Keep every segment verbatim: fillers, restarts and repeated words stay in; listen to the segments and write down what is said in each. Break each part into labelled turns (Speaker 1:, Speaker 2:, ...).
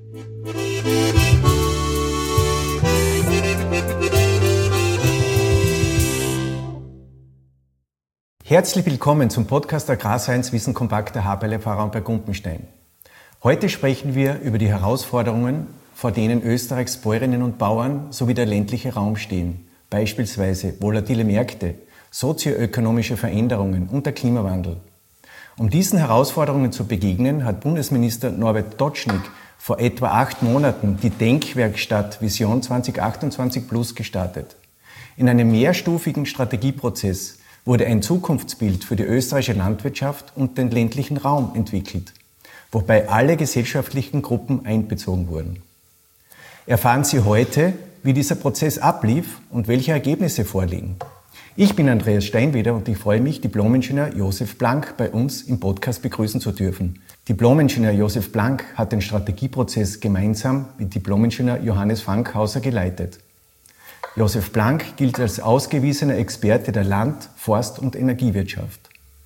Speaker 1: Herzlich willkommen zum Podcast Agrarscience Wissen kompakt der Haberle Pfarrer bei Gumpenstein. Heute sprechen wir über die Herausforderungen, vor denen Österreichs Bäuerinnen und Bauern sowie der ländliche Raum stehen, beispielsweise volatile Märkte, sozioökonomische Veränderungen und der Klimawandel. Um diesen Herausforderungen zu begegnen, hat Bundesminister Norbert Totschnig vor etwa acht Monaten die Denkwerkstatt Vision zwanzig achtundzwanzig Plus gestartet. In einem mehrstufigen Strategieprozess wurde ein Zukunftsbild für die österreichische Landwirtschaft und den ländlichen Raum entwickelt, wobei alle gesellschaftlichen Gruppen einbezogen wurden. Erfahren Sie heute, wie dieser Prozess ablief und welche Ergebnisse vorliegen. Ich bin Andreas Steinweder und ich freue mich, Diplom-Ingenieur Josef Blank bei uns im Podcast begrüßen zu dürfen. Diplom-Ingenieur Josef Blank hat den Strategieprozess gemeinsam mit Diplom-Ingenieur Johannes Fankhauser geleitet. Josef Blank gilt als ausgewiesener Experte der Land-, Forst- und Energiewirtschaft.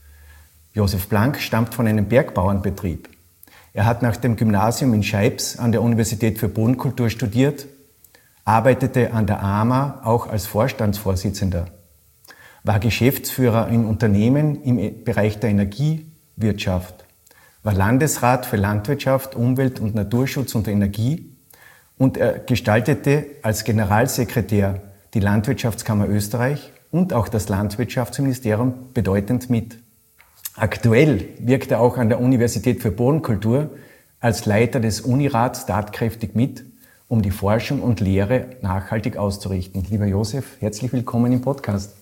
Speaker 1: Josef Blank stammt von einem Bergbauernbetrieb. Er hat nach dem Gymnasium in Scheibs an der Universität für Bodenkultur studiert, arbeitete an der A M A auch als Vorstandsvorsitzender, war Geschäftsführer in Unternehmen im Bereich der Energiewirtschaft, war Landesrat für Landwirtschaft, Umwelt und Naturschutz und Energie und er gestaltete als Generalsekretär die Landwirtschaftskammer Österreich und auch das Landwirtschaftsministerium bedeutend mit. Aktuell wirkt er auch an der Universität für Bodenkultur als Leiter des Unirats tatkräftig mit, um die Forschung und Lehre nachhaltig auszurichten. Lieber Josef, herzlich willkommen im Podcast.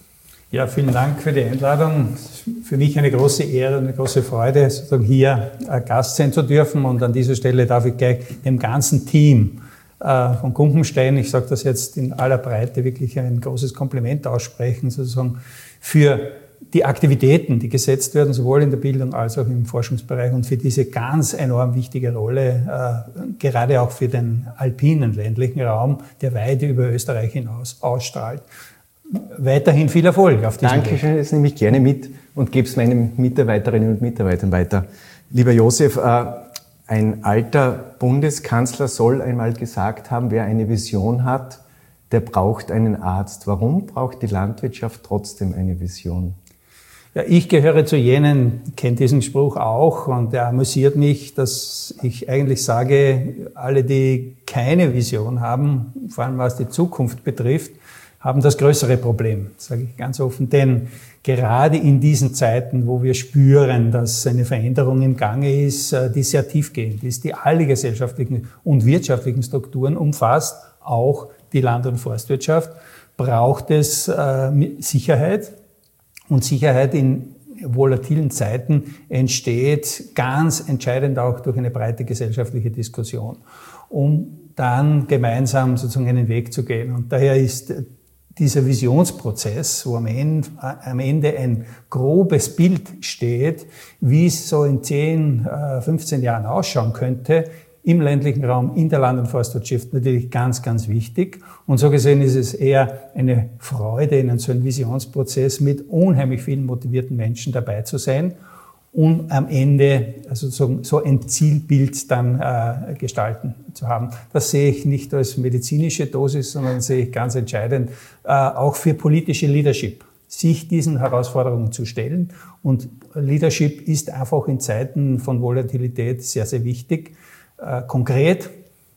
Speaker 2: Ja, vielen Dank für die Einladung. Es ist für mich eine große Ehre und eine große Freude, sozusagen hier Gast sein zu dürfen. Und an dieser Stelle darf ich gleich dem ganzen Team äh, von Gumpenstein, ich sage das jetzt in aller Breite, wirklich ein großes Kompliment aussprechen, sozusagen für die Aktivitäten, die gesetzt werden, sowohl in der Bildung als auch im Forschungsbereich und für diese ganz enorm wichtige Rolle, äh, gerade auch für den alpinen ländlichen Raum, der weit über Österreich hinaus ausstrahlt. Weiterhin viel Erfolg auf diesem Weg.
Speaker 1: Dankeschön, das nehme ich gerne mit und gebe es meinen Mitarbeiterinnen und Mitarbeitern weiter. Lieber Josef, äh, ein alter Bundeskanzler soll einmal gesagt haben, wer eine Vision hat, der braucht einen Arzt. Warum braucht die Landwirtschaft trotzdem eine Vision?
Speaker 2: Ja, ich gehöre zu jenen, kennt diesen Spruch auch und er amüsiert mich, dass ich eigentlich sage, alle, die keine Vision haben, vor allem was die Zukunft betrifft, haben das größere Problem, sage ich ganz offen. Denn gerade in diesen Zeiten, wo wir spüren, dass eine Veränderung im Gange ist, die sehr tiefgehend ist, die alle gesellschaftlichen und wirtschaftlichen Strukturen umfasst, auch die Land- und Forstwirtschaft, braucht es Sicherheit. Und Sicherheit in volatilen Zeiten entsteht ganz entscheidend auch durch eine breite gesellschaftliche Diskussion, um dann gemeinsam sozusagen einen Weg zu gehen. Und daher ist dieser Visionsprozess, wo am Ende, am Ende ein grobes Bild steht, wie es so in zehn, fünfzehn Jahren ausschauen könnte, im ländlichen Raum, in der Land- und Forstwirtschaft natürlich ganz, ganz wichtig. Und so gesehen ist es eher eine Freude, in so einem Visionsprozess mit unheimlich vielen motivierten Menschen dabei zu sein, um am Ende also so, so ein Zielbild dann äh, gestalten zu haben. Das sehe ich nicht als medizinische Dosis, sondern sehe ich ganz entscheidend äh, auch für politische Leadership, sich diesen Herausforderungen zu stellen. Und Leadership ist einfach in Zeiten von Volatilität sehr, sehr wichtig. Äh, konkret,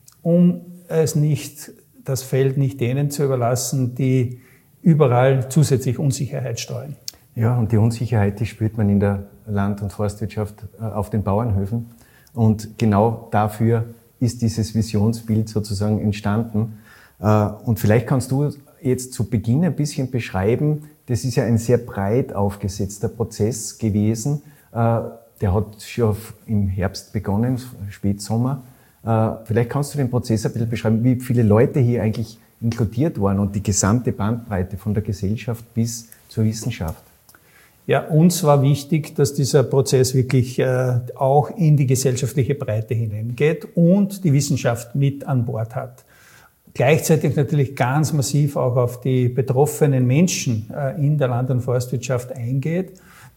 Speaker 2: um es nicht, das Feld nicht denen zu überlassen, die überall zusätzlich Unsicherheit streuen.
Speaker 1: Ja, und die Unsicherheit, die spürt man in der Land- und Forstwirtschaft äh, auf den Bauernhöfen. Und genau dafür ist dieses Visionsbild sozusagen entstanden. Äh, und vielleicht kannst du jetzt zu Beginn ein bisschen beschreiben, das ist ja ein sehr breit aufgesetzter Prozess gewesen. Äh, Der hat schon im Herbst begonnen, Spätsommer. Vielleicht kannst du den Prozess ein bisschen beschreiben, wie viele Leute hier eigentlich inkludiert waren und die gesamte Bandbreite von der Gesellschaft bis zur Wissenschaft.
Speaker 2: Ja, uns war wichtig, dass dieser Prozess wirklich äh, auch in die gesellschaftliche Breite hineingeht und die Wissenschaft mit an Bord hat. Gleichzeitig natürlich ganz massiv auch auf die betroffenen Menschen äh, in der Land- und Forstwirtschaft eingeht.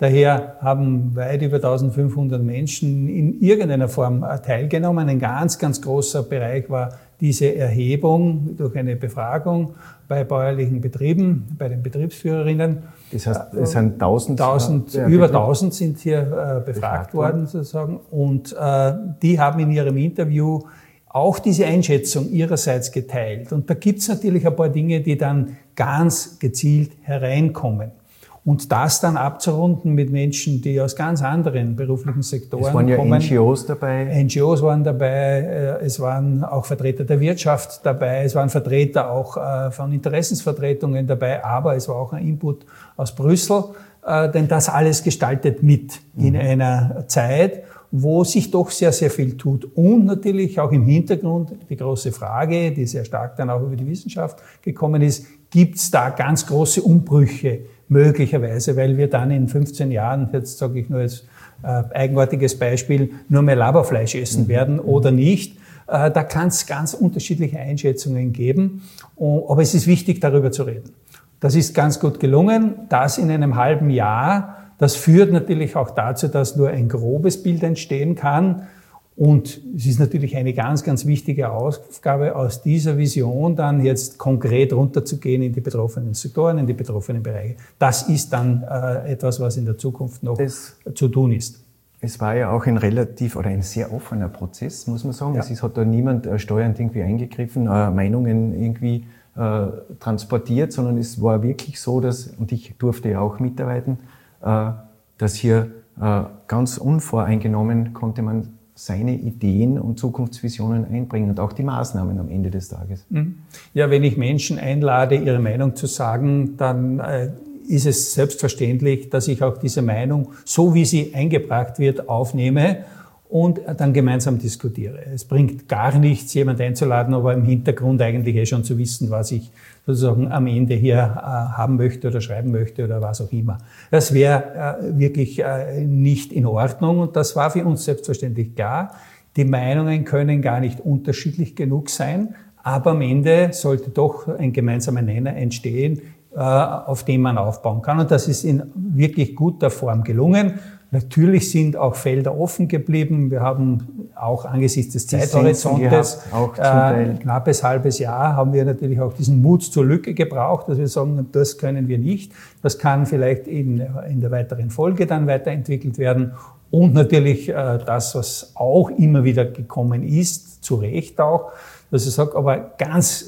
Speaker 2: Daher haben weit über eintausendfünfhundert Menschen in irgendeiner Form teilgenommen. Ein ganz, ganz großer Bereich war diese Erhebung durch eine Befragung bei bäuerlichen Betrieben, bei den Betriebsführerinnen.
Speaker 1: Das heißt, es sind tausend,
Speaker 2: tausend
Speaker 1: äh,
Speaker 2: über tausend sind hier äh, befragt, befragt worden, sozusagen. Und äh, die haben in ihrem Interview auch diese Einschätzung ihrerseits geteilt. Und da gibt es natürlich ein paar Dinge, die dann ganz gezielt hereinkommen. Und das dann abzurunden mit Menschen, die aus ganz anderen beruflichen Sektoren kommen. Es waren ja
Speaker 1: N G Os dabei.
Speaker 2: N G Os waren dabei, es waren auch Vertreter der Wirtschaft dabei, es waren Vertreter auch von Interessensvertretungen dabei, aber es war auch ein Input aus Brüssel, denn das alles gestaltet mit in einer Zeit, wo sich doch sehr, sehr viel tut. Und natürlich auch im Hintergrund die große Frage, die sehr stark dann auch über die Wissenschaft gekommen ist, gibt es da ganz große Umbrüche möglicherweise, weil wir dann in fünfzehn Jahren, jetzt sage ich nur als äh, eigenartiges Beispiel, nur mehr Laberfleisch essen mhm. werden oder nicht. Äh, da kann es ganz unterschiedliche Einschätzungen geben, uh, aber es ist wichtig, darüber zu reden. Das ist ganz gut gelungen, das in einem halben Jahr. Das führt natürlich auch dazu, dass nur ein grobes Bild entstehen kann. Und es ist natürlich eine ganz, ganz wichtige Aufgabe, aus dieser Vision dann jetzt konkret runterzugehen in die betroffenen Sektoren, in die betroffenen Bereiche. Das ist dann äh, etwas, was in der Zukunft noch es, zu tun ist.
Speaker 1: Es war ja auch ein relativ oder ein sehr offener Prozess, muss man sagen.
Speaker 2: Ja.
Speaker 1: Es ist, hat da niemand äh, steuernd irgendwie eingegriffen, äh, Meinungen irgendwie äh, transportiert, sondern es war wirklich so, dass, und ich durfte ja auch mitarbeiten, äh, dass hier äh, ganz unvoreingenommen konnte man seine Ideen und Zukunftsvisionen einbringen und auch die Maßnahmen am Ende des Tages.
Speaker 2: Ja, wenn ich Menschen einlade, ihre Meinung zu sagen, dann äh, ist es selbstverständlich, dass ich auch diese Meinung, so wie sie eingebracht wird, aufnehme und dann gemeinsam diskutiere. Es bringt gar nichts, jemand einzuladen, aber im Hintergrund eigentlich eh schon zu wissen, was ich sozusagen am Ende hier äh, haben möchte oder schreiben möchte oder was auch immer. Das wäre äh, wirklich äh, nicht in Ordnung und das war für uns selbstverständlich klar. Die Meinungen können gar nicht unterschiedlich genug sein, aber am Ende sollte doch ein gemeinsamer Nenner entstehen, äh, auf dem man aufbauen kann. Und das ist in wirklich guter Form gelungen. Natürlich sind auch Felder offen geblieben. Wir haben auch angesichts des Zeithorizontes, auch äh, knappes halbes Jahr, haben wir natürlich auch diesen Mut zur Lücke gebraucht, dass wir sagen, das können wir nicht. Das kann vielleicht in, in der weiteren Folge dann weiterentwickelt werden. Und natürlich äh, das, was auch immer wieder gekommen ist, zu Recht auch, dass ich sage, aber ganz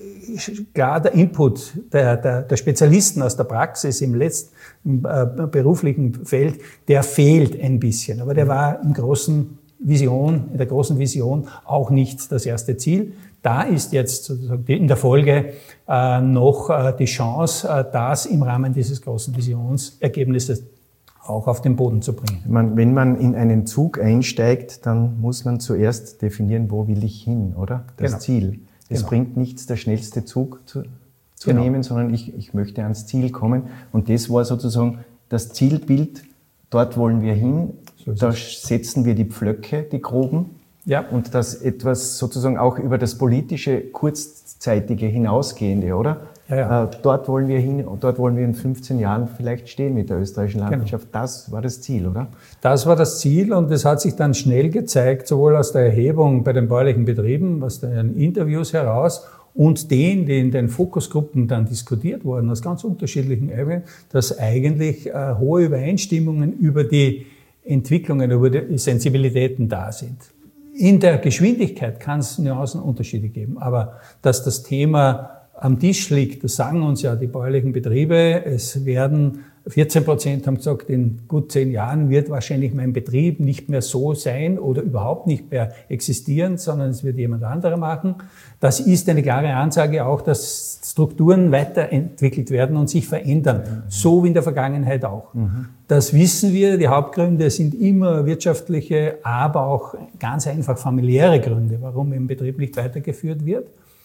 Speaker 2: klar der Input der, der, der Spezialisten aus der Praxis im letzten äh, beruflichen Feld, der fehlt ein bisschen. Aber der war im großen Vision, in der großen Vision auch nicht das erste Ziel. Da ist jetzt sozusagen in der Folge äh, noch äh, die Chance, äh, das im Rahmen dieses großen Visionsergebnisses auch auf den Boden zu bringen.
Speaker 1: Man, wenn man in einen Zug einsteigt, dann muss man zuerst definieren, wo will ich hin, oder? Das
Speaker 2: genau.
Speaker 1: Ziel. Es genau. bringt nichts, der schnellste Zug zu, zu genau. nehmen, sondern ich, ich möchte ans Ziel kommen. Und das war sozusagen das Zielbild. Dort wollen wir hin. So da setzen wir die Pflöcke, die groben.
Speaker 2: Ja.
Speaker 1: Und das etwas sozusagen auch über das politische, kurzzeitige hinausgehende, oder?
Speaker 2: Ja, ja.
Speaker 1: Äh, dort wollen wir hin, dort wollen wir in fünfzehn Jahren vielleicht stehen mit der österreichischen Landwirtschaft. Genau. Das war das Ziel, oder?
Speaker 2: Das war das Ziel und es hat sich dann schnell gezeigt, sowohl aus der Erhebung bei den bäuerlichen Betrieben, aus den Interviews heraus und den, die in den Fokusgruppen dann diskutiert wurden, aus ganz unterschiedlichen Ebenen, dass eigentlich äh, hohe Übereinstimmungen über die Entwicklungen, über die Sensibilitäten da sind. In der Geschwindigkeit kann es Nuancenunterschiede geben, aber dass das Thema am Tisch liegt, das sagen uns ja die bäuerlichen Betriebe, es werden vierzehn Prozent haben gesagt, in gut zehn Jahren wird wahrscheinlich mein Betrieb nicht mehr so sein oder überhaupt nicht mehr existieren, sondern es wird jemand anderer machen. Das ist eine klare Ansage auch, dass Strukturen weiterentwickelt werden und sich verändern, mhm. so wie in der Vergangenheit auch. Mhm. Das wissen wir, die Hauptgründe sind immer wirtschaftliche, aber auch ganz einfach familiäre Gründe, warum ein Betrieb nicht weitergeführt wird.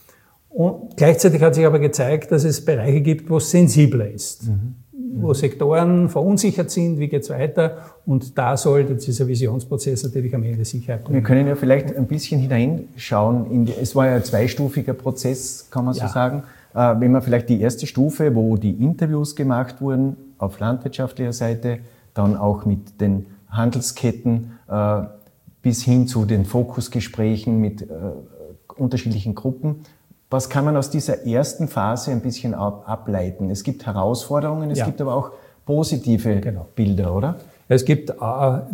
Speaker 2: Und gleichzeitig hat sich aber gezeigt, dass es Bereiche gibt, wo es sensibler ist, mhm. wo Sektoren verunsichert sind, wie geht's weiter, und da sollte dieser Visionsprozess natürlich am Ende Sicherheit bringen.
Speaker 1: Wir können ja vielleicht ein bisschen hineinschauen. In die, es war ja ein zweistufiger Prozess, kann man
Speaker 2: ja.
Speaker 1: so sagen. Wenn man vielleicht die erste Stufe, wo die Interviews gemacht wurden, auf landwirtschaftlicher Seite, dann auch mit den Handelsketten äh, bis hin zu den Fokusgesprächen mit äh, unterschiedlichen Gruppen. Was kann man aus dieser ersten Phase ein bisschen ab, ableiten? Es gibt Herausforderungen, es ja. gibt aber auch positive genau. Bilder, oder?
Speaker 2: Es gibt äh,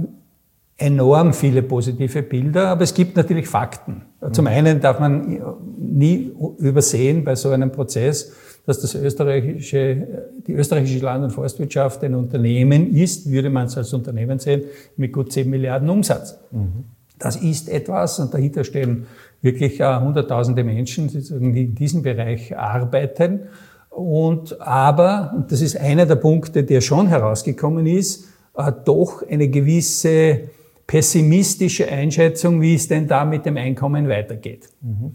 Speaker 2: enorm viele positive Bilder, aber es gibt natürlich Fakten. Mhm. Zum einen darf man nie übersehen bei so einem Prozess, dass das österreichische, die österreichische Land- und Forstwirtschaft ein Unternehmen ist, würde man es als Unternehmen sehen, mit gut zehn Milliarden Umsatz. Mhm. Das ist etwas und dahinter stehen wirklich uh, hunderttausende Menschen, die in diesem Bereich arbeiten. Und aber, und das ist einer der Punkte, der schon herausgekommen ist, uh, doch eine gewisse pessimistische Einschätzung, wie es denn da mit dem Einkommen weitergeht. Mhm.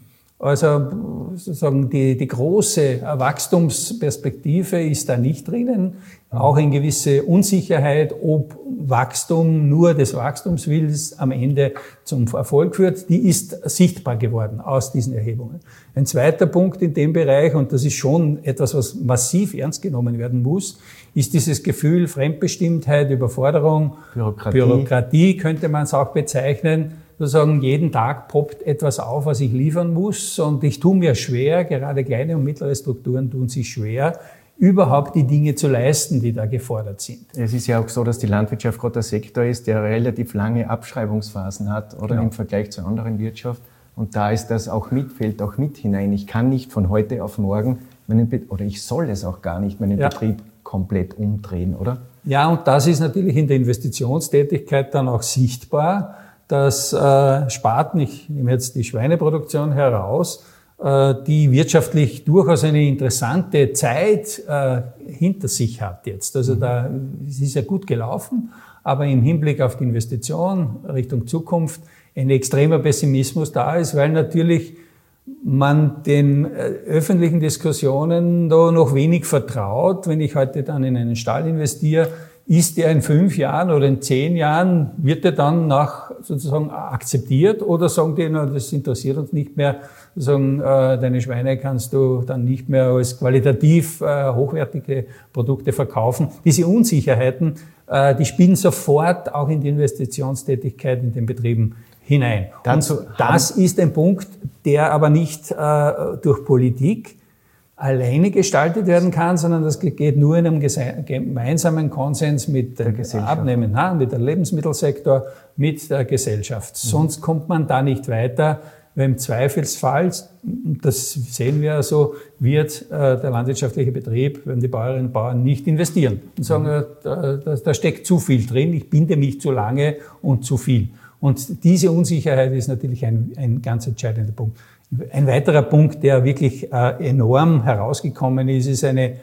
Speaker 2: Also sozusagen die, die große Wachstumsperspektive ist da nicht drinnen. Auch eine gewisse Unsicherheit, ob Wachstum nur des Wachstumswillens am Ende zum Erfolg führt, die ist sichtbar geworden aus diesen Erhebungen. Ein zweiter Punkt in dem Bereich, und das ist schon etwas, was massiv ernst genommen werden muss, ist dieses Gefühl Fremdbestimmtheit, Überforderung, Bürokratie, Bürokratie könnte man es auch bezeichnen. Sozusagen jeden Tag poppt etwas auf, was ich liefern muss, und ich tue mir schwer, gerade kleine und mittlere Strukturen tun sich schwer, überhaupt die Dinge zu leisten, die da gefordert sind.
Speaker 1: Es ist ja auch so, dass die Landwirtschaft gerade der Sektor ist, der relativ lange Abschreibungsphasen hat, oder genau. im Vergleich zur anderen Wirtschaft. Und da ist das auch mit, fällt auch mit hinein. Ich kann nicht von heute auf morgen meinen Betrieb, oder ich soll es auch gar nicht, meinen ja. Betrieb komplett umdrehen, oder?
Speaker 2: Ja, und das ist natürlich in der Investitionstätigkeit dann auch sichtbar. dass äh, Sparten, ich nehme jetzt die Schweineproduktion heraus, äh, die wirtschaftlich durchaus eine interessante Zeit äh, hinter sich hat jetzt. Also da es ist ja gut gelaufen, aber im Hinblick auf die Investition Richtung Zukunft ein extremer Pessimismus da ist, weil natürlich man den äh, öffentlichen Diskussionen da noch wenig vertraut. Wenn ich heute dann in einen Stall investiere, ist der in fünf Jahren oder in zehn Jahren, wird der dann nach sozusagen akzeptiert, oder sagen die, na, das interessiert uns nicht mehr, sagen, äh, deine Schweine kannst du dann nicht mehr als qualitativ äh, hochwertige Produkte verkaufen. Diese Unsicherheiten, äh, die spielen sofort auch in die Investitionstätigkeit in den Betrieben hinein.
Speaker 1: Dazu
Speaker 2: Und das ist ein Punkt, der aber nicht äh, durch Politik alleine gestaltet werden kann, sondern das geht nur in einem gemeinsamen Konsens mit dem abnehmenden Handel, mit dem Lebensmittelsektor, mit der Gesellschaft. Mhm. Sonst kommt man da nicht weiter, weil im Zweifelsfall, das sehen wir ja so, wird äh, der landwirtschaftliche Betrieb, wenn die Bäuerinnen und Bauern nicht investieren und sagen, mhm. da, da, da steckt zu viel drin, ich binde mich zu lange und zu viel. Und diese Unsicherheit ist natürlich ein, ein ganz entscheidender Punkt. Ein weiterer Punkt, der wirklich äh, enorm herausgekommen ist, ist eine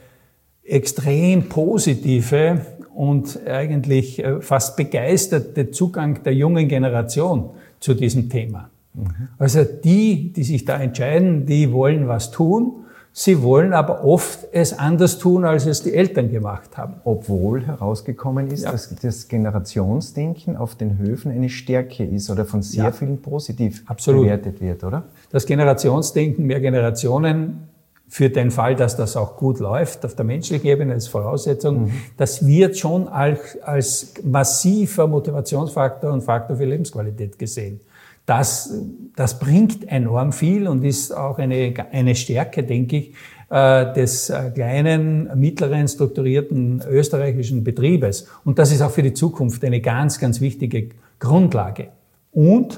Speaker 2: extrem positive und eigentlich äh, fast begeisterte Zugang der jungen Generation zu diesem Thema. Mhm. Also die, die sich da entscheiden, die wollen was tun. Sie wollen aber oft es anders tun, als es die Eltern gemacht haben.
Speaker 1: Obwohl herausgekommen ist, ja. dass das Generationsdenken auf den Höfen eine Stärke ist oder von sehr ja. vielen positiv Absolut. bewertet wird, oder?
Speaker 2: Das Generationsdenken, mehr Generationen, für den Fall, dass das auch gut läuft, auf der menschlichen Ebene als Voraussetzung, mhm. das wird schon als, als massiver Motivationsfaktor und Faktor für Lebensqualität gesehen. Das, das bringt enorm viel und ist auch eine, eine Stärke, denke ich, des kleinen, mittleren, strukturierten österreichischen Betriebes. Und das ist auch für die Zukunft eine ganz, ganz wichtige Grundlage. Und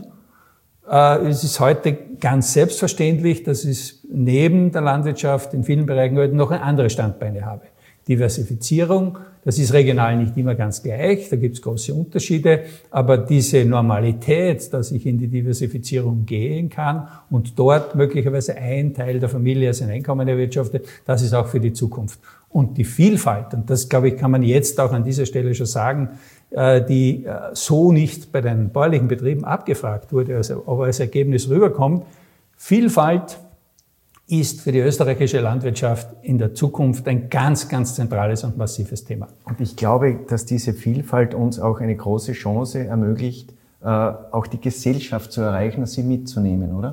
Speaker 2: äh, es ist heute ganz selbstverständlich, dass es neben der Landwirtschaft in vielen Bereichen heute noch andere Standbeine habe. Diversifizierung, das ist regional nicht immer ganz gleich, da gibt es große Unterschiede, aber diese Normalität, dass ich in die Diversifizierung gehen kann und dort möglicherweise ein Teil der Familie sein Einkommen erwirtschaftet, das ist auch für die Zukunft. Und die Vielfalt, und das, glaube ich, kann man jetzt auch an dieser Stelle schon sagen, die so nicht bei den bäuerlichen Betrieben abgefragt wurde, also aber als Ergebnis rüberkommt, Vielfalt ist für die österreichische Landwirtschaft in der Zukunft ein ganz, ganz zentrales und massives Thema.
Speaker 1: Und ich glaube, dass diese Vielfalt uns auch eine große Chance ermöglicht, auch die Gesellschaft zu erreichen, sie mitzunehmen, oder?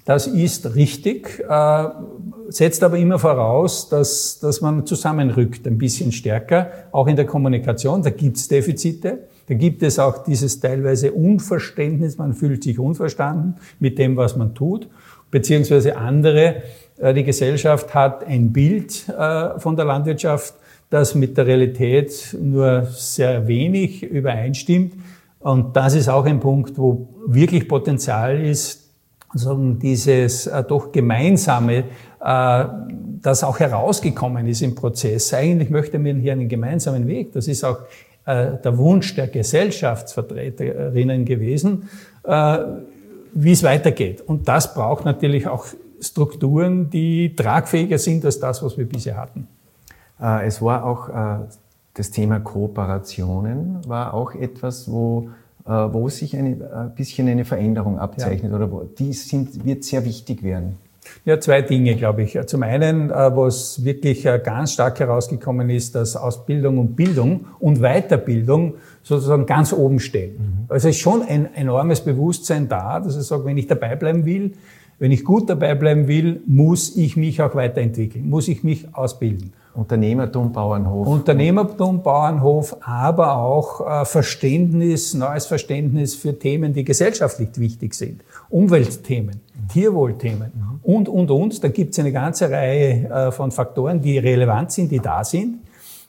Speaker 2: Das ist richtig, äh, setzt aber immer voraus, dass, dass man zusammenrückt, ein bisschen stärker, auch in der Kommunikation. Da gibt es Defizite, da gibt es auch dieses teilweise Unverständnis, man fühlt sich unverstanden mit dem, was man tut, beziehungsweise andere, äh, die Gesellschaft hat ein Bild äh, von der Landwirtschaft, das mit der Realität nur sehr wenig übereinstimmt. Und das ist auch ein Punkt, wo wirklich Potenzial ist, sagen, dieses äh, doch gemeinsame, äh, das auch herausgekommen ist im Prozess. Eigentlich möchte man hier einen gemeinsamen Weg. Das ist auch äh, der Wunsch der Gesellschaftsvertreterinnen gewesen, äh, wie es weitergeht. Und das braucht natürlich auch Strukturen, die tragfähiger sind als das, was wir bisher hatten.
Speaker 1: Äh, es war auch äh, das Thema Kooperationen, war auch etwas, wo wo sich ein bisschen eine Veränderung abzeichnet, ja. Oder wo, die sind, wird sehr wichtig werden.
Speaker 2: Ja, zwei Dinge, glaube ich. Zum einen, was wirklich ganz stark herausgekommen ist, dass Ausbildung und Bildung und Weiterbildung sozusagen ganz oben stehen. Mhm. Also es ist schon ein enormes Bewusstsein da, dass ich sage, wenn ich dabei bleiben will, wenn ich gut dabei bleiben will, muss ich mich auch weiterentwickeln, muss ich mich ausbilden.
Speaker 1: Unternehmertum, Bauernhof.
Speaker 2: Unternehmertum, Bauernhof, aber auch äh, Verständnis, neues Verständnis für Themen, die gesellschaftlich wichtig sind. Umweltthemen, mhm. Tierwohlthemen mhm. und, und, und. Da gibt es eine ganze Reihe äh, von Faktoren, die relevant sind, die da sind,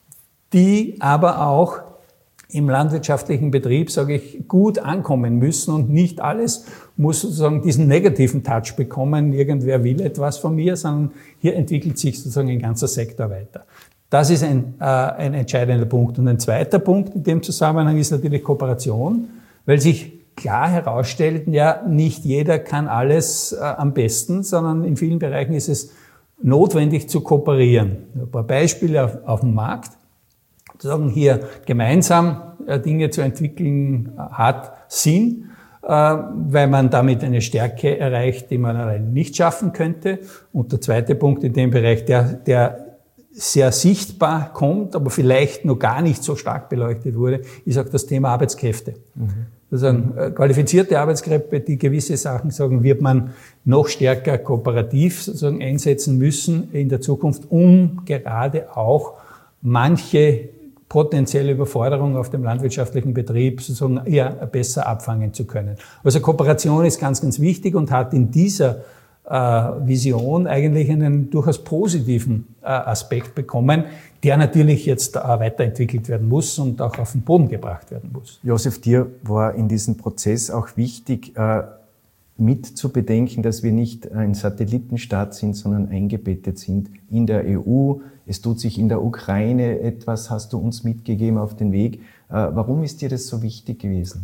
Speaker 2: die aber auch im landwirtschaftlichen Betrieb, sage ich, gut ankommen müssen und nicht alles muss sozusagen diesen negativen Touch bekommen, irgendwer will etwas von mir, sondern hier entwickelt sich sozusagen ein ganzer Sektor weiter. Das ist ein, äh, ein entscheidender Punkt. Und ein zweiter Punkt in dem Zusammenhang ist natürlich Kooperation, weil sich klar herausstellt, ja, nicht jeder kann alles äh, am besten, sondern in vielen Bereichen ist es notwendig zu kooperieren. Ein paar Beispiele auf, auf dem Markt. Sagen hier gemeinsam Dinge zu entwickeln hat Sinn, weil man damit eine Stärke erreicht, die man allein nicht schaffen könnte. Und der zweite Punkt in dem Bereich, der, der sehr sichtbar kommt, aber vielleicht noch gar nicht so stark beleuchtet wurde, ist auch das Thema Arbeitskräfte. Mhm. Also qualifizierte Arbeitskräfte, die gewisse Sachen sagen, wird man noch stärker kooperativ sozusagen einsetzen müssen in der Zukunft, um gerade auch manche potenzielle Überforderung auf dem landwirtschaftlichen Betrieb sozusagen eher besser abfangen zu können. Also Kooperation ist ganz, ganz wichtig und hat in dieser äh, Vision eigentlich einen durchaus positiven äh, Aspekt bekommen, der natürlich jetzt äh, weiterentwickelt werden muss und auch auf den Boden gebracht werden muss.
Speaker 1: Josef, dir war in diesem Prozess auch wichtig, äh, mit zu bedenken, dass wir nicht ein Satellitenstaat sind, sondern eingebettet sind in der E U. Es tut sich in der Ukraine etwas, hast du uns mitgegeben auf den Weg. Warum ist dir das so wichtig gewesen?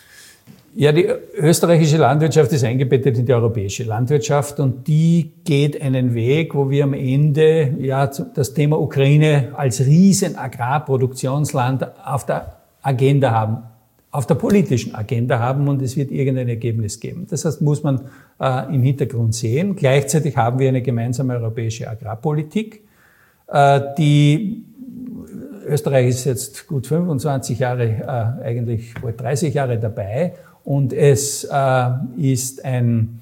Speaker 2: Ja, die österreichische Landwirtschaft ist eingebettet in die europäische Landwirtschaft und die geht einen Weg, wo wir am Ende ja das Thema Ukraine als riesen Agrarproduktionsland auf der Agenda haben. auf der politischen Agenda haben und es wird irgendein Ergebnis geben. Das heißt, muss man äh, im Hintergrund sehen. Gleichzeitig haben wir eine gemeinsame europäische Agrarpolitik, äh, die Österreich ist jetzt gut fünfundzwanzig Jahre, äh, eigentlich bald dreißig Jahre dabei und es äh, ist ein,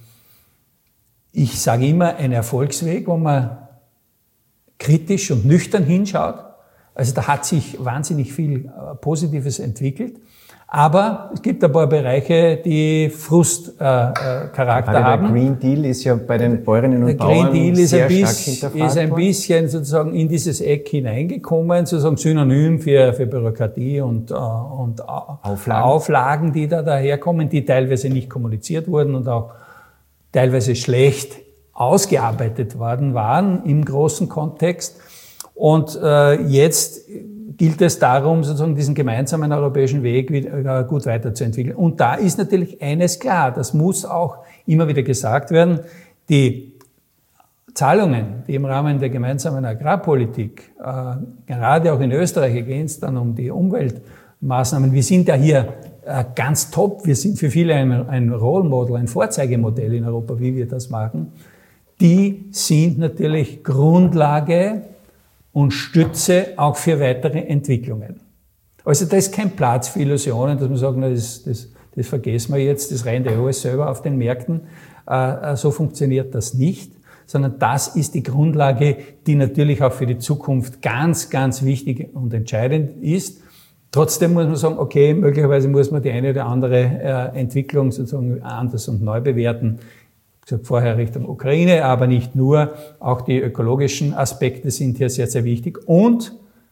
Speaker 2: ich sage immer, ein Erfolgsweg, wo man kritisch und nüchtern hinschaut. Also da hat sich wahnsinnig viel äh, Positives entwickelt. Aber es gibt ein paar Bereiche, die Frustcharakter äh, haben.
Speaker 1: Der Green Deal ist ja bei den Bäuerinnen und
Speaker 2: der
Speaker 1: Bauern
Speaker 2: Green Deal
Speaker 1: sehr
Speaker 2: ist
Speaker 1: stark
Speaker 2: bis,
Speaker 1: hinterfragt
Speaker 2: ist ein
Speaker 1: worden.
Speaker 2: bisschen sozusagen in dieses Eck hineingekommen, sozusagen Synonym für, für Bürokratie und, äh, und Auflagen. Auflagen, die da daherkommen, die teilweise nicht kommuniziert wurden und auch teilweise schlecht ausgearbeitet worden waren im großen Kontext. Und äh, jetzt gilt es darum, sozusagen diesen gemeinsamen europäischen Weg wieder gut weiterzuentwickeln. Und da ist natürlich eines klar, das muss auch immer wieder gesagt werden, die Zahlungen, die im Rahmen der gemeinsamen Agrarpolitik, äh, gerade auch in Österreich gehen es dann um die Umweltmaßnahmen, wir sind ja hier äh, ganz top, wir sind für viele ein, ein Role Model, ein Vorzeigemodell in Europa, wie wir das machen, die sind natürlich Grundlage und Stütze auch für weitere Entwicklungen. Also da ist kein Platz für Illusionen, dass man sagt, na, das, das, das vergessen wir jetzt, das rennt ja alles selber auf den Märkten. Äh, so funktioniert das nicht, sondern das ist die Grundlage, die natürlich auch für die Zukunft ganz, ganz wichtig und entscheidend ist. Trotzdem muss man sagen, okay, möglicherweise muss man die eine oder andere äh, Entwicklung sozusagen anders und neu bewerten. Ich habe gesagt, vorher Richtung Ukraine, aber nicht nur. Auch die ökologischen Aspekte sind hier sehr, sehr wichtig. Und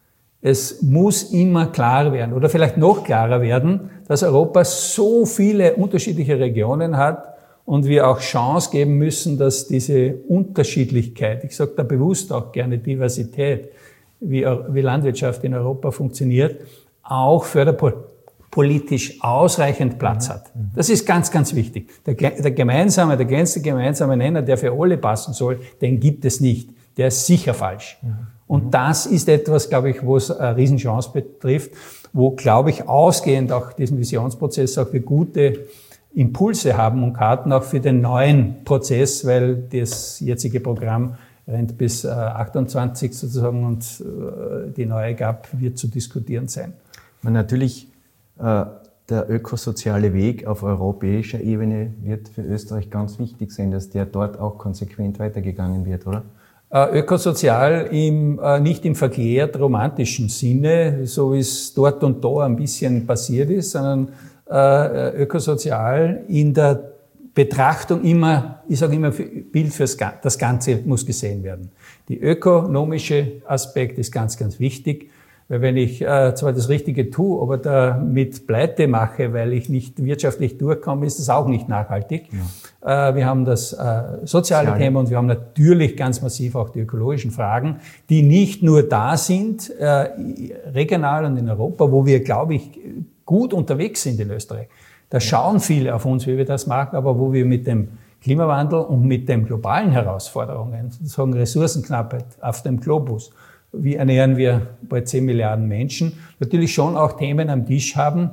Speaker 2: es muss immer klar werden, oder vielleicht noch klarer werden, dass Europa so viele unterschiedliche Regionen hat und wir auch Chance geben müssen, dass diese Unterschiedlichkeit, ich sage da bewusst auch gerne Diversität, wie, wie Landwirtschaft in Europa funktioniert, auch förderpolitisch ausreichend Platz hat. Das ist ganz, ganz wichtig. Der, der gemeinsame, der kleinste gemeinsame Nenner, der für alle passen soll, den gibt es nicht. Der ist sicher falsch. Und das ist etwas, glaube ich, wo es eine Riesenchance betrifft, wo, glaube ich, ausgehend auch diesen Visionsprozess auch für gute Impulse haben und Karten auch für den neuen Prozess, weil das jetzige Programm rennt bis achtundzwanzig sozusagen und die neue G A P wird zu diskutieren sein.
Speaker 1: Man natürlich, äh, der ökosoziale Weg auf europäischer Ebene wird für Österreich ganz wichtig sein, dass der dort auch konsequent weitergegangen wird, oder?
Speaker 2: Äh, ökosozial im, äh, nicht im verkehrt romantischen Sinne, so wie es dort und da ein bisschen passiert ist, sondern äh, ökosozial in der Betrachtung immer, ich sage immer, Bild fürs das Ganze muss gesehen werden. Die ökonomische Aspekt ist ganz, ganz wichtig. Weil wenn ich äh, zwar das Richtige tue, aber damit Pleite mache, weil ich nicht wirtschaftlich durchkomme, ist das auch nicht nachhaltig. Ja. Äh, wir haben das äh, soziale Sozial. Thema und wir haben natürlich ganz massiv auch die ökologischen Fragen, die nicht nur da sind, äh, regional und in Europa, wo wir, glaube ich, gut unterwegs sind in Österreich. Da schauen viele auf uns, wie wir das machen, aber wo wir mit dem Klimawandel und mit den globalen Herausforderungen, sozusagen Ressourcenknappheit auf dem Globus, wie ernähren wir bald zehn Milliarden Menschen, natürlich schon auch Themen am Tisch haben,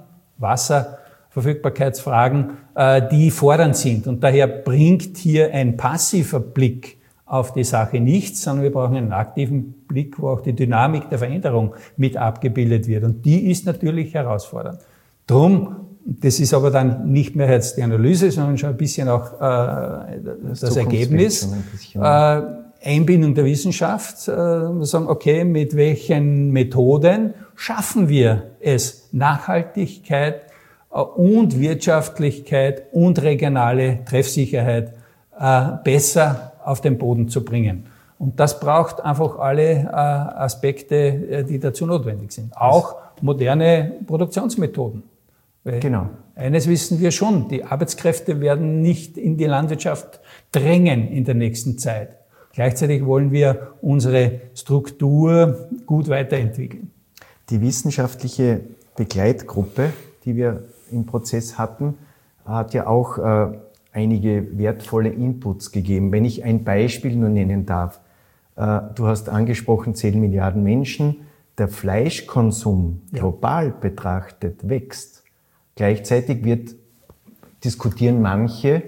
Speaker 2: Wasserverfügbarkeitsfragen, die fordernd sind. Und daher bringt hier ein passiver Blick auf die Sache nichts, sondern wir brauchen einen aktiven Blick, wo auch die Dynamik der Veränderung mit abgebildet wird. Und die ist natürlich herausfordernd. Drum, das ist aber dann nicht mehr jetzt die Analyse, sondern schon ein bisschen auch äh, das, das Ergebnis. Äh, Einbindung der Wissenschaft, äh, wir sagen, okay, mit welchen Methoden schaffen wir es, Nachhaltigkeit äh, und Wirtschaftlichkeit und regionale Treffsicherheit äh, besser auf den Boden zu bringen. Und das braucht einfach alle äh, Aspekte, äh, die dazu notwendig sind. Auch moderne Produktionsmethoden. Weil genau. Eines wissen wir schon, die Arbeitskräfte werden nicht in die Landwirtschaft drängen in der nächsten Zeit. Gleichzeitig wollen wir unsere Struktur gut weiterentwickeln.
Speaker 1: Die wissenschaftliche Begleitgruppe, die wir im Prozess hatten, hat ja auch äh, einige wertvolle Inputs gegeben. Wenn ich ein Beispiel nur nennen darf. Äh, du hast angesprochen, zehn Milliarden Menschen. Der Fleischkonsum ja. global betrachtet wächst. Gleichzeitig wird, diskutieren manche,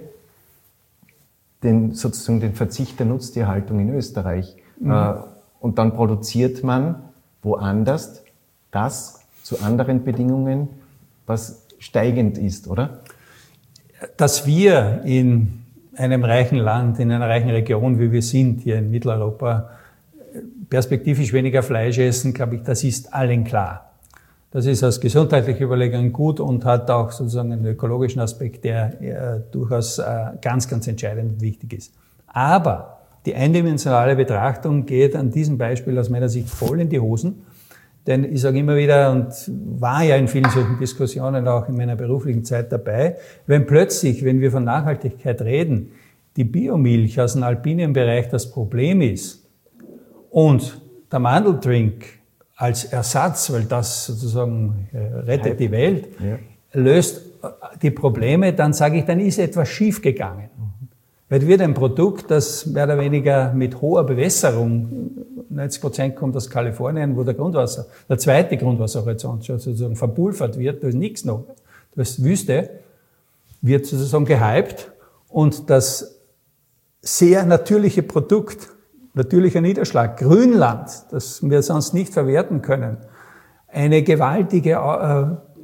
Speaker 1: den, sozusagen den Verzicht der Nutztierhaltung in Österreich. Mhm. Und dann produziert man woanders das zu anderen Bedingungen, was steigend ist, oder?
Speaker 2: Dass wir in einem reichen Land, in einer reichen Region, wie wir sind, hier in Mitteleuropa, perspektivisch weniger Fleisch essen, glaube ich, das ist allen klar. Das ist aus gesundheitlicher Überlegung gut und hat auch sozusagen einen ökologischen Aspekt, der äh, durchaus äh, ganz, ganz entscheidend und wichtig ist. Aber die eindimensionale Betrachtung geht an diesem Beispiel aus meiner Sicht voll in die Hosen. Denn ich sage immer wieder und war ja in vielen solchen Diskussionen auch in meiner beruflichen Zeit dabei, wenn plötzlich, wenn wir von Nachhaltigkeit reden, die Biomilch aus dem alpinen Bereich das Problem ist und der Mandeldrink als Ersatz, weil das sozusagen rettet die Welt, ja. löst die Probleme, dann sage ich, dann ist etwas schiefgegangen. Mhm. Weil wird ein Produkt, das mehr oder weniger mit hoher Bewässerung, neunzig Prozent kommt aus Kalifornien, wo der Grundwasser, der zweite Grundwasserhorizont schon sozusagen verpulvert wird, da ist nichts noch, da ist Wüste, wird sozusagen gehypt und das sehr natürliche Produkt, natürlicher Niederschlag, Grünland, das wir sonst nicht verwerten können, eine gewaltige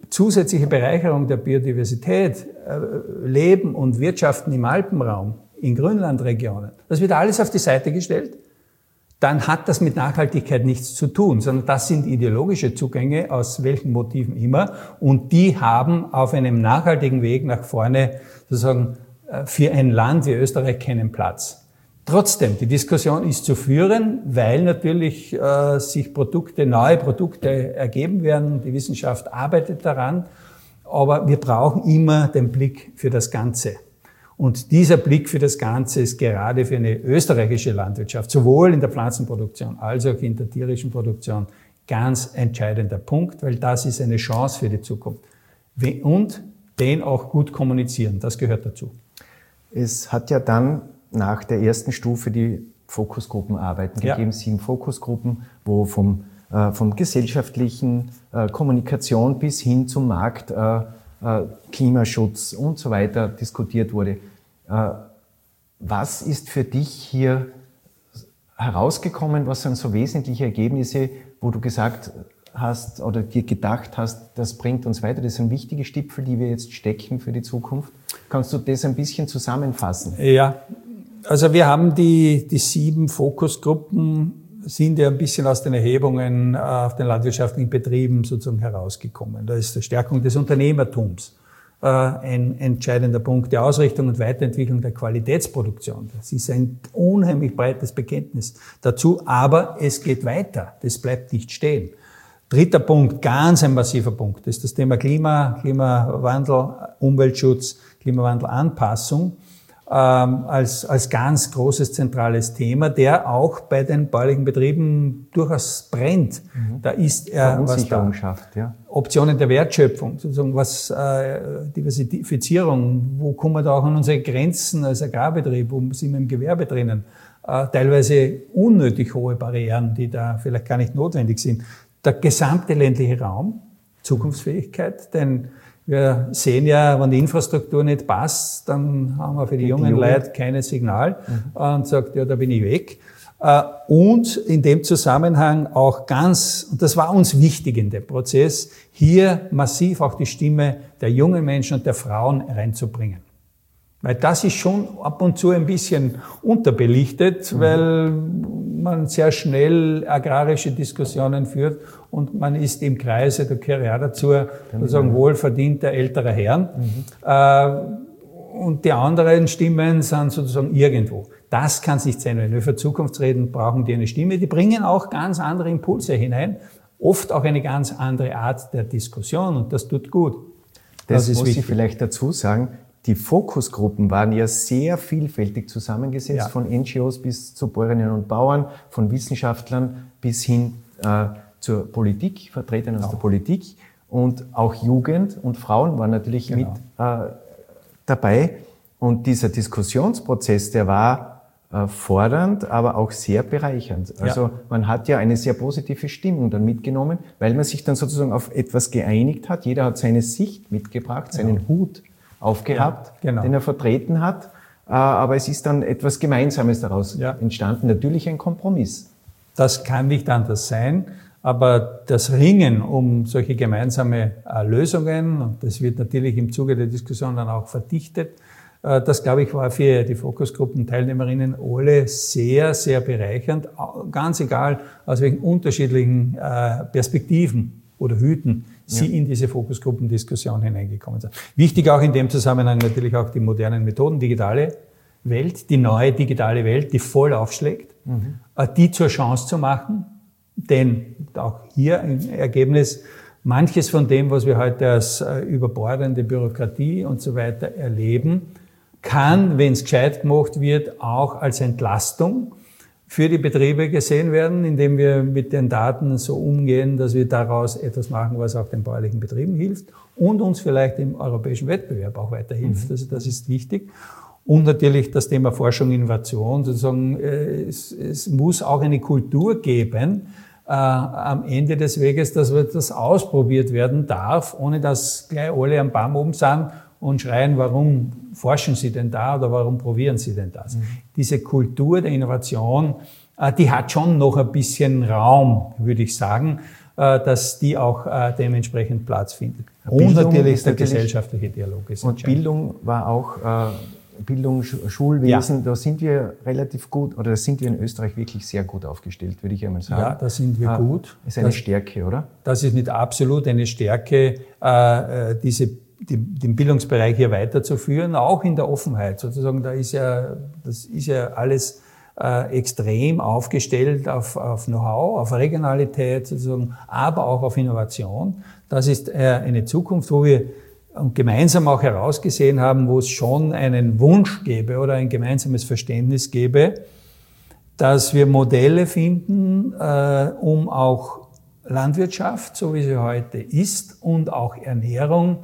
Speaker 2: zusätzliche Bereicherung der Biodiversität, Leben und Wirtschaften im Alpenraum, in Grünlandregionen, das wird alles auf die Seite gestellt, dann hat das mit Nachhaltigkeit nichts zu tun, sondern das sind ideologische Zugänge, aus welchen Motiven immer, und die haben auf einem nachhaltigen Weg nach vorne sozusagen für ein Land wie Österreich keinen Platz. Trotzdem, die Diskussion ist zu führen, weil natürlich äh, sich Produkte, neue Produkte ergeben werden. Die Wissenschaft arbeitet daran, aber wir brauchen immer den Blick für das Ganze. Und dieser Blick für das Ganze ist gerade für eine österreichische Landwirtschaft, sowohl in der Pflanzenproduktion als auch in der tierischen Produktion, ganz entscheidender Punkt, weil das ist eine Chance für die Zukunft. Und den auch gut kommunizieren, das gehört dazu.
Speaker 1: Es hat ja dann nach der ersten Stufe die Fokusgruppenarbeiten ja. gegeben, sieben Fokusgruppen, wo vom, äh, vom gesellschaftlichen äh, Kommunikation bis hin zum Markt, äh, äh, Klimaschutz und so weiter diskutiert wurde. Äh, was ist für dich hier herausgekommen? Was sind so wesentliche Ergebnisse, wo du gesagt hast oder dir gedacht hast, das bringt uns weiter? Das sind wichtige Stipfel, die wir jetzt stecken für die Zukunft. Kannst du das ein bisschen zusammenfassen?
Speaker 2: Ja. Also wir haben die, die sieben Fokusgruppen, sind ja ein bisschen aus den Erhebungen auf den landwirtschaftlichen Betrieben sozusagen herausgekommen. Da ist die Stärkung des Unternehmertums äh, ein entscheidender Punkt, die Ausrichtung und Weiterentwicklung der Qualitätsproduktion. Das ist ein unheimlich breites Bekenntnis dazu, aber es geht weiter, das bleibt nicht stehen. Dritter Punkt, ganz ein massiver Punkt, ist das Thema Klima, Klimawandel, Umweltschutz, Klimawandelanpassung. als als ganz großes zentrales Thema, der auch bei den bäuerlichen Betrieben durchaus brennt. Mhm. Da ist er was da.
Speaker 1: Schafft, ja.
Speaker 2: Optionen der Wertschöpfung, sozusagen was äh, Diversifizierung, wo kommen wir da auch an unsere Grenzen als Agrarbetrieb, wo sind wir im Gewerbe drinnen, äh, teilweise unnötig hohe Barrieren, die da vielleicht gar nicht notwendig sind. Der gesamte ländliche Raum, Zukunftsfähigkeit, denn wir sehen ja, wenn die Infrastruktur nicht passt, dann haben wir für die, die jungen Jugend. Leute kein Signal mhm. und sagt, ja, da bin ich weg. Und in dem Zusammenhang auch ganz, und das war uns wichtig in dem Prozess, hier massiv auch die Stimme der jungen Menschen und der Frauen reinzubringen. Weil das ist schon ab und zu ein bisschen unterbelichtet, mhm. weil man sehr schnell agrarische Diskussionen führt und man ist im Kreise, da gehöre ich auch dazu, sozusagen wohlverdienter älterer Herren. Mhm. Äh, und die anderen Stimmen sind sozusagen irgendwo. Das kann es nicht sein. Wenn wir für Zukunft reden, brauchen die eine Stimme. Die bringen auch ganz andere Impulse hinein, oft auch eine ganz andere Art der Diskussion und das tut gut.
Speaker 1: Das, das ist muss wichtig. Ich vielleicht dazu sagen. Die Fokusgruppen waren ja sehr vielfältig zusammengesetzt, ja. von N G Os bis zu Bäuerinnen und Bauern, von Wissenschaftlern bis hin äh, zur Politik, Vertretern genau. aus der Politik. Und auch Jugend und Frauen waren natürlich genau. mit äh, dabei. Und dieser Diskussionsprozess, der war äh, fordernd, aber auch sehr bereichernd. Also ja. man hat ja eine sehr positive Stimmung dann mitgenommen, weil man sich dann sozusagen auf etwas geeinigt hat. Jeder hat seine Sicht mitgebracht, seinen ja. Hut aufgehabt, ja, genau. den er vertreten hat. Aber es ist dann etwas Gemeinsames daraus ja. entstanden. Natürlich ein Kompromiss.
Speaker 2: Das kann nicht anders sein. Aber das Ringen um solche gemeinsame Lösungen, und das wird natürlich im Zuge der Diskussion dann auch verdichtet, das, glaube ich, war für die Fokusgruppenteilnehmerinnen alle sehr, sehr bereichernd. Ganz egal, aus welchen unterschiedlichen Perspektiven oder Hüten Sie ja. in diese Fokusgruppendiskussion hineingekommen sind. Wichtig auch in dem Zusammenhang natürlich auch die modernen Methoden, digitale Welt, die neue digitale Welt, die voll aufschlägt, mhm. die zur Chance zu machen, denn auch hier ein Ergebnis, manches von dem, was wir heute als überbordende Bürokratie und so weiter erleben, kann, wenn es gescheit gemacht wird, auch als Entlastung für die Betriebe gesehen werden, indem wir mit den Daten so umgehen, dass wir daraus etwas machen, was auch den bäuerlichen Betrieben hilft und uns vielleicht im europäischen Wettbewerb auch weiterhilft. Mhm. Also das ist wichtig. Und natürlich das Thema Forschung, Innovation, sozusagen, es, es muss auch eine Kultur geben, äh, am Ende des Weges, dass das ausprobiert werden darf, ohne dass gleich alle am Baum oben sind und schreien, warum forschen Sie denn da oder warum probieren Sie denn das? Mhm. Diese Kultur der Innovation, die hat schon noch ein bisschen Raum, würde ich sagen, dass die auch dementsprechend Platz findet. Und natürlich der gesellschaftliche Dialog ist
Speaker 1: und Bildung war auch, äh, Bildung, Schulwesen, ja. Da sind wir relativ gut, oder da sind wir in Österreich wirklich sehr gut aufgestellt, würde ich einmal sagen.
Speaker 2: Ja, da sind wir gut.
Speaker 1: Das ist eine das, Stärke, oder?
Speaker 2: Das ist nicht absolut eine Stärke, äh, diese, die, den Bildungsbereich hier weiterzuführen, auch in der Offenheit sozusagen. Da ist ja, das ist ja alles äh, extrem aufgestellt auf, auf Know-how, auf Regionalität sozusagen, aber auch auf Innovation. Das ist äh, eine Zukunft, wo wir und gemeinsam auch herausgesehen haben, wo es schon einen Wunsch gäbe oder ein gemeinsames Verständnis gäbe, dass wir Modelle finden, äh, um auch Landwirtschaft, so wie sie heute ist, und auch Ernährung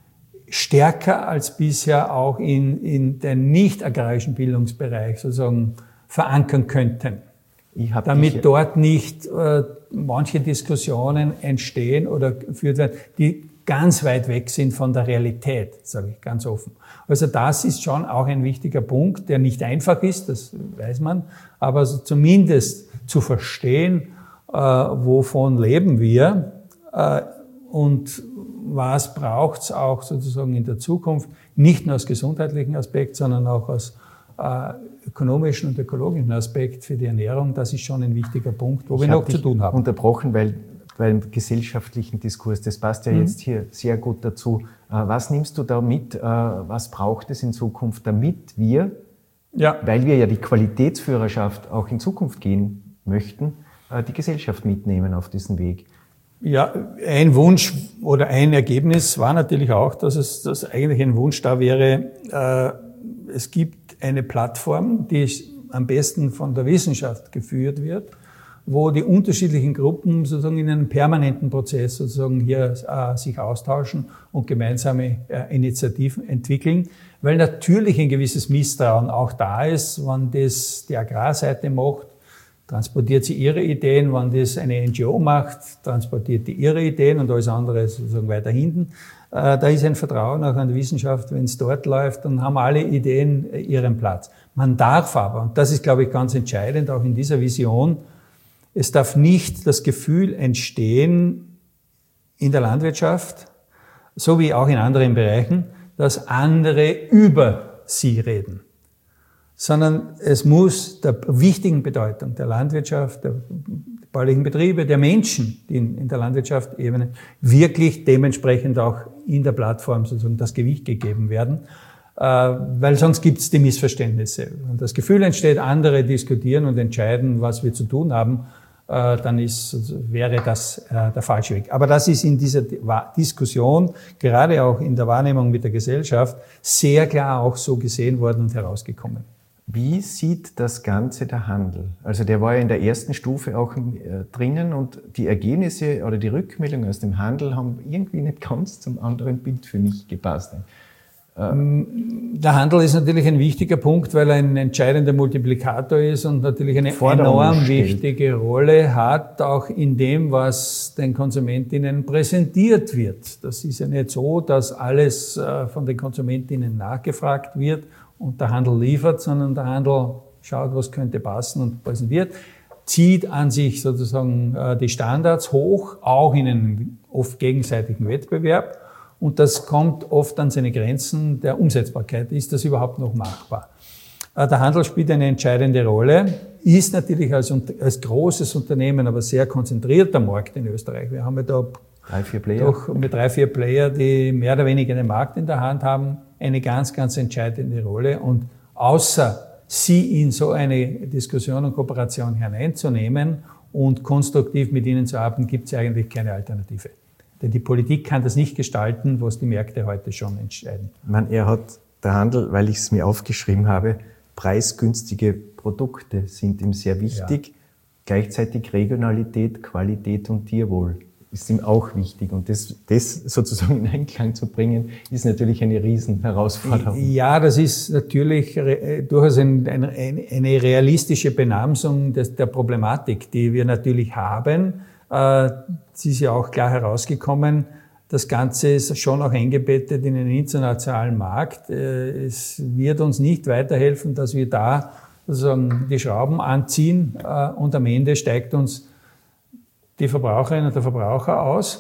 Speaker 2: stärker als bisher auch in, in den nicht agrarischen Bildungsbereich sozusagen verankern könnten. Ich hab damit dort nicht äh, manche Diskussionen entstehen oder geführt werden, die ganz weit weg sind von der Realität, sage ich ganz offen. Also das ist schon auch ein wichtiger Punkt, der nicht einfach ist, das weiß man, aber also zumindest zu verstehen, äh, wovon leben wir äh, und was braucht's auch sozusagen in der Zukunft, nicht nur aus gesundheitlichen Aspekt, sondern auch aus äh, ökonomischen und ökologischen Aspekt für die Ernährung. Das ist schon ein wichtiger Punkt, wo ich wir noch zu tun haben.
Speaker 1: Unterbrochen, weil beim gesellschaftlichen Diskurs, das passt ja mhm. jetzt hier sehr gut dazu. Was nimmst du da mit? Was braucht es in Zukunft, damit wir, ja. weil wir ja die Qualitätsführerschaft auch in Zukunft gehen möchten, die Gesellschaft mitnehmen auf diesen Weg?
Speaker 2: Ja, ein Wunsch oder ein Ergebnis war natürlich auch, dass es dass eigentlich ein Wunsch da wäre, äh, es gibt eine Plattform, die am besten von der Wissenschaft geführt wird, wo die unterschiedlichen Gruppen sozusagen in einem permanenten Prozess sozusagen hier äh, sich austauschen und gemeinsame äh, Initiativen entwickeln, weil natürlich ein gewisses Misstrauen auch da ist, wenn das die Agrarseite macht, transportiert sie ihre Ideen, wenn das eine N G O macht, transportiert die ihre Ideen und alles andere sozusagen weiter hinten. Äh, da ist ein Vertrauen auch an die Wissenschaft, wenn es dort läuft, dann haben alle Ideen äh, ihren Platz. Man darf aber, und das ist, glaube ich, ganz entscheidend, auch in dieser Vision, es darf nicht das Gefühl entstehen in der Landwirtschaft, so wie auch in anderen Bereichen, dass andere über sie reden, sondern es muss der wichtigen Bedeutung der Landwirtschaft, der bäuerlichen Betriebe, der Menschen, die in der Landwirtschaft eben wirklich dementsprechend auch in der Plattform sozusagen das Gewicht gegeben werden, weil sonst gibt es die Missverständnisse. Wenn das Gefühl entsteht, andere diskutieren und entscheiden, was wir zu tun haben, dann ist, wäre das der falsche Weg. Aber das ist in dieser Diskussion, gerade auch in der Wahrnehmung mit der Gesellschaft, sehr klar auch so gesehen worden und herausgekommen.
Speaker 1: Wie sieht das Ganze der Handel? Also der war ja in der ersten Stufe auch äh, drinnen und die Ergebnisse oder die Rückmeldungen aus dem Handel haben irgendwie nicht ganz zum anderen Bild für mich gepasst.
Speaker 2: Der Handel ist natürlich ein wichtiger Punkt, weil er ein entscheidender Multiplikator ist und natürlich eine enorm wichtige Rolle hat, auch in dem, was den Konsumentinnen präsentiert wird. Das ist ja nicht so, dass alles von den Konsumentinnen nachgefragt wird und der Handel liefert, sondern der Handel schaut, was könnte passen und präsentiert, zieht an sich sozusagen die Standards hoch, auch in einem oft gegenseitigen Wettbewerb. Und das kommt oft an seine Grenzen der Umsetzbarkeit. Ist das überhaupt noch machbar? Der Handel spielt eine entscheidende Rolle, ist natürlich als, als großes Unternehmen, aber sehr konzentrierter Markt in Österreich. Wir haben ja da
Speaker 1: drei, vier Player.
Speaker 2: Doch mit drei, vier Player, die mehr oder weniger den Markt in der Hand haben, eine ganz, ganz entscheidende Rolle. Und außer sie in so eine Diskussion und Kooperation hineinzunehmen und konstruktiv mit ihnen zu arbeiten, gibt es eigentlich keine Alternative. Denn die Politik kann das nicht gestalten, was die Märkte heute schon entscheiden.
Speaker 1: Man, er hat, der Handel, weil ich es mir aufgeschrieben habe, preisgünstige Produkte sind ihm sehr wichtig. Ja. Gleichzeitig Regionalität, Qualität und Tierwohl ist ihm auch wichtig. Und das, das sozusagen in Einklang zu bringen, ist natürlich eine Riesenherausforderung. Ja,
Speaker 2: das ist natürlich durchaus ein, ein, eine realistische Benamsung des, der Problematik, die wir natürlich haben. Es ist ja auch klar herausgekommen, das Ganze ist schon auch eingebettet in einen internationalen Markt. Es wird uns nicht weiterhelfen, dass wir da sozusagen die Schrauben anziehen und am Ende steigt uns die Verbraucherin und der Verbraucher aus.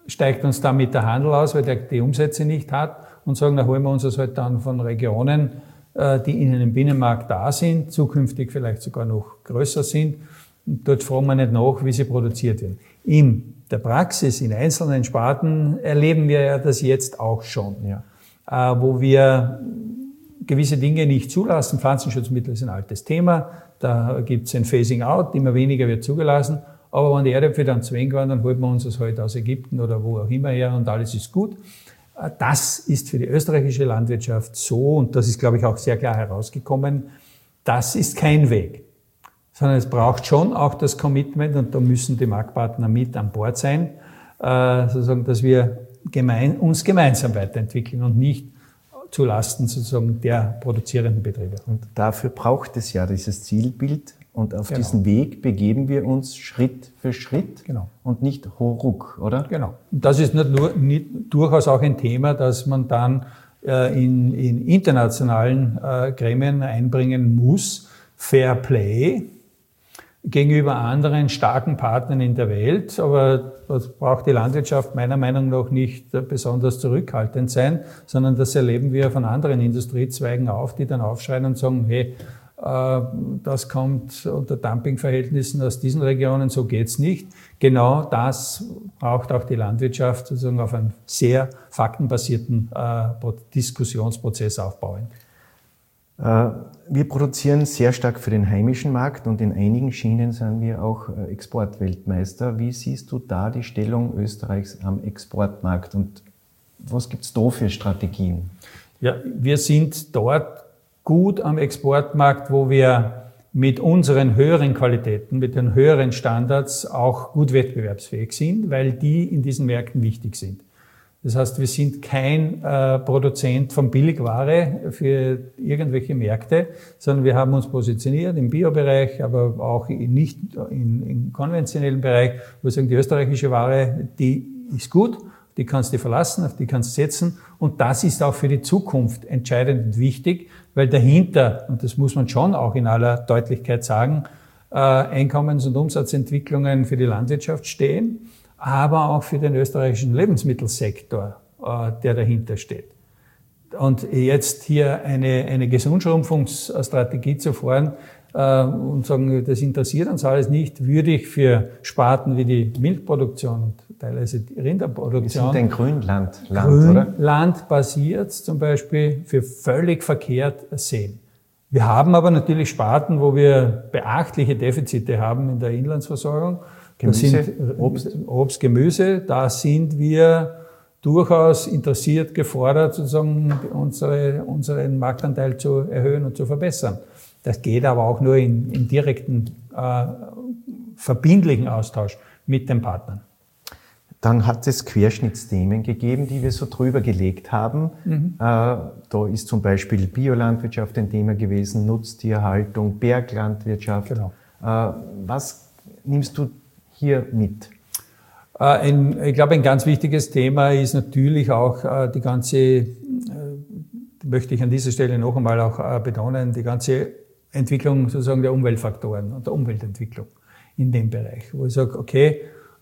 Speaker 2: steigt uns damit der Handel aus, weil der die Umsätze nicht hat und sagen, na holen wir uns das halt dann von Regionen, die in einem Binnenmarkt da sind, zukünftig vielleicht sogar noch größer sind. Und dort fragen wir nicht nach, wie sie produziert werden. In der Praxis, in einzelnen Sparten erleben wir ja das jetzt auch schon, ja. äh, wo wir gewisse Dinge nicht zulassen. Pflanzenschutzmittel ist ein altes Thema, da gibt es ein Phasing Out, immer weniger wird zugelassen. Aber wenn die Erdäpfel dann zu wenig waren, dann holt man uns das halt aus Ägypten oder wo auch immer her und alles ist gut. Das ist für die österreichische Landwirtschaft so, und das ist, glaube ich, auch sehr klar herausgekommen, das ist kein Weg. Sondern es braucht schon auch das Commitment, und da müssen die Marktpartner mit an Bord sein, äh, sozusagen, dass wir gemein, uns gemeinsam weiterentwickeln und nicht zulasten sozusagen der produzierenden Betriebe.
Speaker 1: Und dafür braucht es ja dieses Zielbild, und auf
Speaker 2: genau.
Speaker 1: diesen Weg begeben wir uns Schritt für Schritt,
Speaker 2: genau.
Speaker 1: und nicht hauruck, oder?
Speaker 2: Genau. Und das ist nicht nur, nicht, durchaus auch ein Thema, das man dann äh, in, in internationalen äh, Gremien einbringen muss. Fair Play gegenüber anderen starken Partnern in der Welt, aber das braucht die Landwirtschaft meiner Meinung nach nicht besonders zurückhaltend sein, sondern das erleben wir von anderen Industriezweigen auf, die dann aufschreien und sagen, hey, das kommt unter Dumpingverhältnissen aus diesen Regionen, so geht's nicht. Genau das braucht auch die Landwirtschaft, sozusagen auf einen sehr faktenbasierten Diskussionsprozess aufbauen.
Speaker 1: Wir produzieren sehr stark für den heimischen Markt, und in einigen Schienen sind wir auch Exportweltmeister. Wie siehst du da die Stellung Österreichs am Exportmarkt, und was gibt's da für Strategien?
Speaker 2: Ja, wir sind dort gut am Exportmarkt, wo wir mit unseren höheren Qualitäten, mit den höheren Standards auch gut wettbewerbsfähig sind, weil die in diesen Märkten wichtig sind. Das heißt, wir sind kein äh, Produzent von Billigware für irgendwelche Märkte, sondern wir haben uns positioniert im Biobereich, aber auch in, nicht in, im konventionellen Bereich, wo wir sagen, die österreichische Ware, die ist gut, die kannst du verlassen, auf die kannst du setzen, und das ist auch für die Zukunft entscheidend und wichtig, weil dahinter, und das muss man schon auch in aller Deutlichkeit sagen, äh, Einkommens- und Umsatzentwicklungen für die Landwirtschaft stehen, aber auch für den österreichischen Lebensmittelsektor, äh, der dahinter steht. Und jetzt hier eine, eine Gesundschrumpfungsstrategie zu fahren äh, und sagen, das interessiert uns alles nicht, würde ich für Sparten wie die Milchproduktion und teilweise die Rinderproduktion.
Speaker 1: Wir sind ein Grünland, Land, oder?
Speaker 2: Grünland basiert zum Beispiel für völlig verkehrt sehen. Wir haben aber natürlich Sparten, wo wir beachtliche Defizite haben in der Inlandsversorgung.
Speaker 1: Gemüse,
Speaker 2: das sind
Speaker 1: Obst.
Speaker 2: Obst, Gemüse, da sind wir durchaus interessiert, gefordert, sozusagen unsere, unseren Marktanteil zu erhöhen und zu verbessern. Das geht aber auch nur in, in direkten, äh, verbindlichen Austausch mit den Partnern.
Speaker 1: Dann hat es Querschnittsthemen gegeben, die wir so drüber gelegt haben. Mhm. Äh, da ist zum Beispiel Biolandwirtschaft ein Thema gewesen, Nutztierhaltung, Berglandwirtschaft. Genau. Äh, was nimmst du hier mit?
Speaker 2: Ein, ich glaube, ein ganz wichtiges Thema ist natürlich auch äh, die ganze, äh, möchte ich an dieser Stelle noch einmal auch äh, betonen, die ganze Entwicklung sozusagen der Umweltfaktoren und der Umweltentwicklung in dem Bereich, wo ich sage, okay,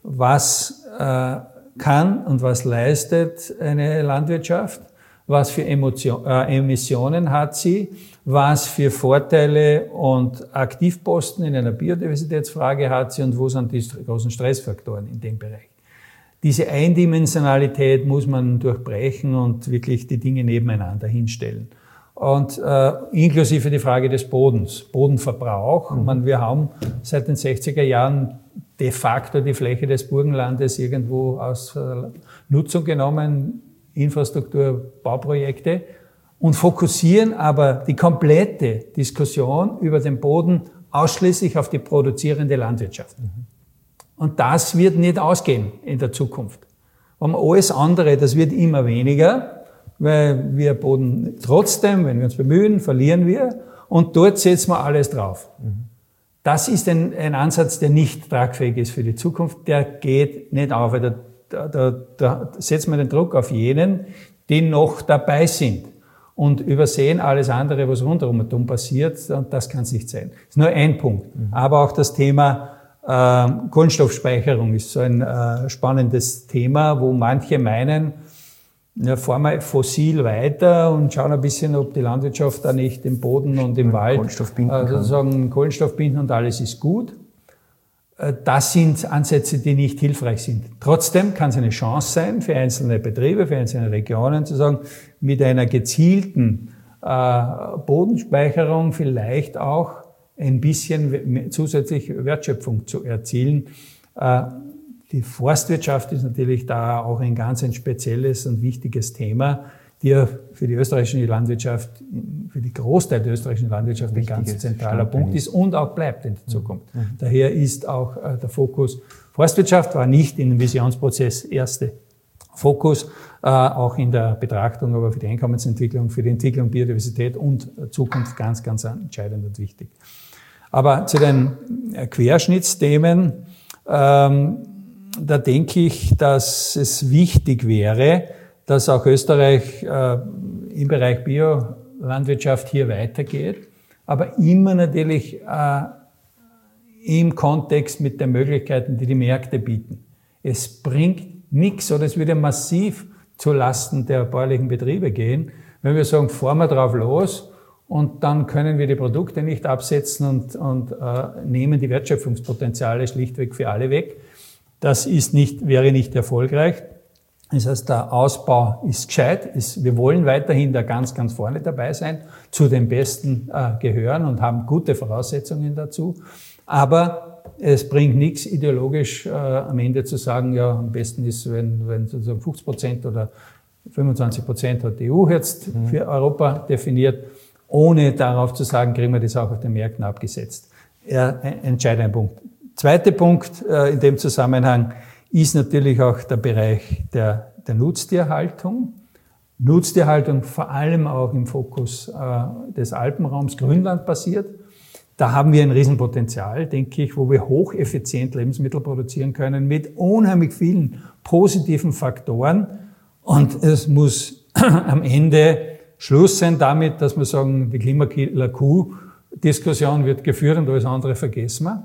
Speaker 2: was äh, kann und was leistet eine Landwirtschaft, was für Emotion, äh, Emissionen hat sie, was für Vorteile und Aktivposten in einer Biodiversitätsfrage hat sie und wo sind die großen Stressfaktoren in dem Bereich. Diese Eindimensionalität muss man durchbrechen und wirklich die Dinge nebeneinander hinstellen. Und äh, inklusive die Frage des Bodens, Bodenverbrauch. Mhm. Man, wir haben seit den sechziger Jahren de facto die Fläche des Burgenlandes irgendwo aus äh, Nutzung genommen, Infrastruktur, Bauprojekte, und fokussieren aber die komplette Diskussion über den Boden ausschließlich auf die produzierende Landwirtschaft. Mhm. Und das wird nicht ausgehen in der Zukunft. Und alles andere, das wird immer weniger, weil wir Boden trotzdem, wenn wir uns bemühen, verlieren wir, und dort setzen wir alles drauf. Mhm. Das ist ein, ein Ansatz, der nicht tragfähig ist für die Zukunft, der geht nicht auf. Da, da, da, da setzt man den Druck auf jenen, die noch dabei sind und übersehen alles andere, was rundherum passiert, und das kann es nicht sein. Das ist nur ein Punkt. Mhm. Aber auch das Thema Äh, Kohlenstoffspeicherung ist so ein äh, spannendes Thema, wo manche meinen, ja, fahren wir fossil weiter und schauen ein bisschen, ob die Landwirtschaft da nicht im Boden und im Wald
Speaker 1: Kohlenstoff binden
Speaker 2: äh, sozusagen Kohlenstoff binden und alles ist gut. Äh, das sind Ansätze, die nicht hilfreich sind. Trotzdem kann es eine Chance sein für einzelne Betriebe, für einzelne Regionen zu sagen, mit einer gezielten äh, Bodenspeicherung vielleicht auch ein bisschen zusätzlich Wertschöpfung zu erzielen. Äh, Die Forstwirtschaft ist natürlich da auch ein ganz ein spezielles und wichtiges Thema, die ja für die österreichische Landwirtschaft, für die Großteil der österreichischen Landwirtschaft ein ganz zentraler Punkt ist und auch bleibt in der Zukunft. Mhm. Daher ist auch äh, der Fokus Forstwirtschaft war nicht in dem Visionsprozess erste Fokus, äh, auch in der Betrachtung, aber für die Einkommensentwicklung, für die Entwicklung Biodiversität und Zukunft ganz, ganz entscheidend und wichtig. Aber zu den Querschnittsthemen, ähm, da denke ich, dass es wichtig wäre, dass auch Österreich äh, im Bereich Biolandwirtschaft hier weitergeht, aber immer natürlich äh, im Kontext mit den Möglichkeiten, die die Märkte bieten. Es bringt nichts oder es würde massiv zulasten der bäuerlichen Betriebe gehen, wenn wir sagen, fahren wir drauf los und dann können wir die Produkte nicht absetzen und, und äh, nehmen die Wertschöpfungspotenziale schlichtweg für alle weg. Das ist nicht, wäre nicht erfolgreich. Das heißt, der Ausbau ist gescheit. Ist, wir wollen weiterhin da ganz, ganz vorne dabei sein, zu den Besten äh, gehören und haben gute Voraussetzungen dazu. Aber es bringt nichts, ideologisch äh, am Ende zu sagen, ja, am besten ist, wenn, wenn sozusagen fünfzig Prozent oder fünfundzwanzig Prozent hat die E U jetzt mhm. für Europa definiert, ohne darauf zu sagen, kriegen wir das auch auf den Märkten abgesetzt. Ja, ein entscheidender Punkt. Zweiter Punkt äh, in dem Zusammenhang ist natürlich auch der Bereich der, der Nutztierhaltung. Nutztierhaltung vor allem auch im Fokus äh, des Alpenraums, Grünland basiert. Da haben wir ein Riesenpotenzial, denke ich, wo wir hocheffizient Lebensmittel produzieren können mit unheimlich vielen positiven Faktoren. Und es muss am Ende Schluss sein damit, dass wir sagen, die Klimakiller-Kuh-Diskussion wird geführt und alles andere vergessen wir.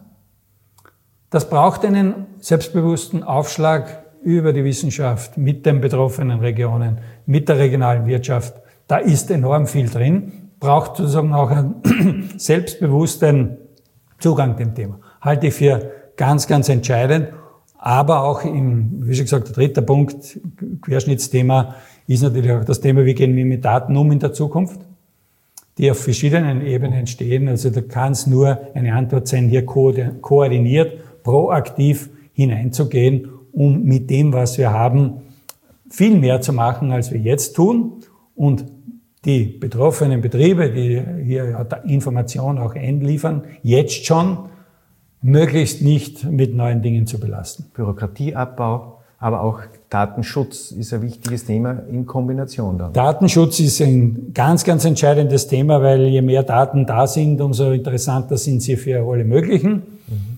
Speaker 2: Das braucht einen selbstbewussten Aufschlag über die Wissenschaft mit den betroffenen Regionen, mit der regionalen Wirtschaft. Da ist enorm viel drin. Braucht sozusagen auch einen selbstbewussten Zugang dem Thema. Halte ich für ganz, ganz entscheidend. Aber auch im, wie schon gesagt, der dritte Punkt, Querschnittsthema, ist natürlich auch das Thema, wie gehen wir mit Daten um in der Zukunft, die auf verschiedenen Ebenen entstehen. Also da kann es nur eine Antwort sein, hier koordiniert, proaktiv hineinzugehen, um mit dem, was wir haben, viel mehr zu machen, als wir jetzt tun. Und die betroffenen Betriebe, die hier Informationen auch einliefern, jetzt schon möglichst nicht mit neuen Dingen zu belasten.
Speaker 1: Bürokratieabbau, aber auch Datenschutz ist ein wichtiges Thema in Kombination dann.
Speaker 2: Datenschutz ist ein ganz, ganz entscheidendes Thema, weil je mehr Daten da sind, umso interessanter sind sie für alle möglichen. Mhm.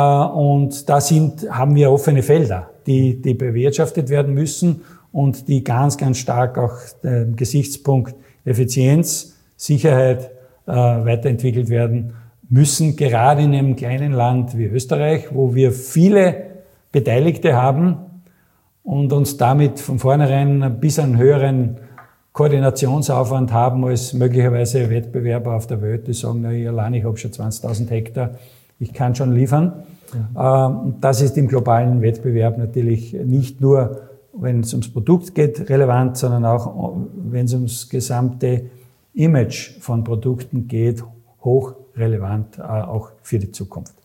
Speaker 2: Und da sind, haben wir offene Felder, die, die bewirtschaftet werden müssen und die ganz, ganz stark auch den Gesichtspunkt Effizienz, Sicherheit äh, weiterentwickelt werden müssen, gerade in einem kleinen Land wie Österreich, wo wir viele Beteiligte haben und uns damit von vornherein ein bisschen höheren Koordinationsaufwand haben als möglicherweise Wettbewerber auf der Welt, die sagen, na, ich allein, ich habe schon zwanzigtausend Hektar, ich kann schon liefern. Ja. Das ist im globalen Wettbewerb natürlich nicht nur, wenn es ums Produkt geht, relevant, sondern auch, wenn es ums gesamte Image von Produkten geht, hochrelevant, auch für die Zukunft.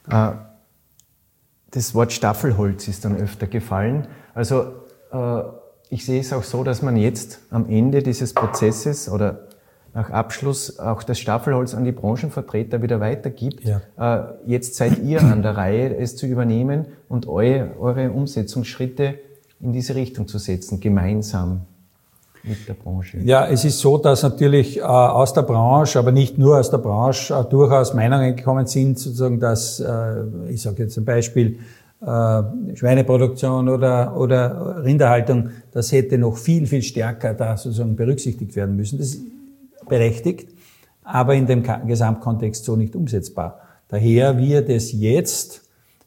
Speaker 1: Das Wort Staffelholz ist dann öfter gefallen. Also ich sehe es auch so, dass man jetzt am Ende dieses Prozesses oder nach Abschluss auch das Staffelholz an die Branchenvertreter wieder weitergibt. Ja. Jetzt seid ihr an der Reihe, es zu übernehmen und eure, eure Umsetzungsschritte in diese Richtung zu setzen, gemeinsam mit der Branche.
Speaker 2: Ja, es ist so, dass natürlich äh, aus der Branche, aber nicht nur aus der Branche, äh, durchaus Meinungen gekommen sind, sozusagen, dass, äh, ich sage jetzt ein Beispiel, äh, Schweineproduktion oder, oder Rinderhaltung, das hätte noch viel, viel stärker da sozusagen berücksichtigt werden müssen. Das ist berechtigt, aber in dem Gesamtkontext so nicht umsetzbar. Daher wird es jetzt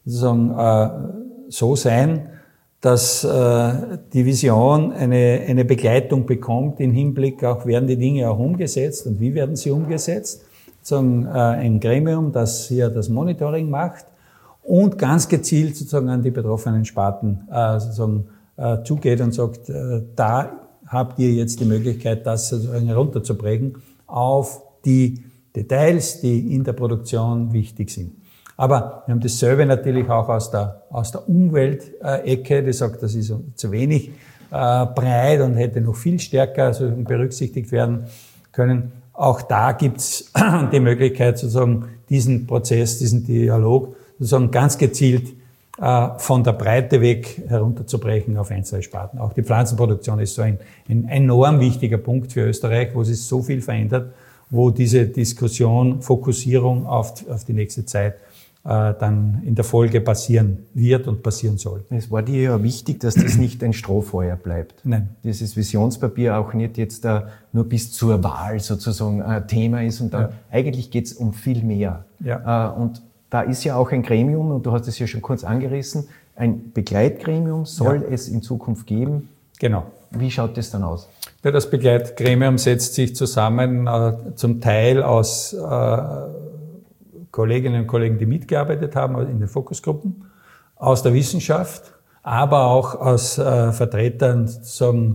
Speaker 2: sozusagen äh, so sein, dass äh, die Vision eine, eine Begleitung bekommt im Hinblick auch, werden die Dinge auch umgesetzt und wie werden sie umgesetzt. Sozusagen äh, ein Gremium, das hier das Monitoring macht und ganz gezielt sozusagen an die betroffenen Sparten äh, sozusagen äh, zugeht und sagt, äh, da habt ihr jetzt die Möglichkeit, das sozusagen herunterzubrechen auf die Details, die in der Produktion wichtig sind. Aber wir haben dasselbe natürlich auch aus der, aus der Umweltecke, die sagt, das ist zu wenig äh, breit und hätte noch viel stärker also berücksichtigt werden können. Auch da gibt's die Möglichkeit, sozusagen diesen Prozess, diesen Dialog sozusagen ganz gezielt äh, von der Breite weg herunterzubrechen auf einzelne Sparten. Auch die Pflanzenproduktion ist so ein, ein enorm wichtiger Punkt für Österreich, wo sich so viel verändert, wo diese Diskussion, Fokussierung auf, auf die nächste Zeit dann in der Folge passieren wird und passieren soll.
Speaker 1: Es war dir ja wichtig, dass das nicht ein Strohfeuer bleibt.
Speaker 2: Nein.
Speaker 1: Dieses Visionspapier auch nicht jetzt uh, nur bis zur Wahl sozusagen ein uh, Thema ist und dann ja. Eigentlich geht es um viel mehr.
Speaker 2: Ja.
Speaker 1: Uh, und da ist ja auch ein Gremium, und du hast es ja schon kurz angerissen, ein Begleitgremium soll ja. es in Zukunft geben.
Speaker 2: Genau.
Speaker 1: Wie schaut das dann aus?
Speaker 2: Ja, das Begleitgremium setzt sich zusammen äh, zum Teil aus äh, Kolleginnen und Kollegen, die mitgearbeitet haben in den Fokusgruppen, aus der Wissenschaft, aber auch aus äh, Vertretern sozusagen,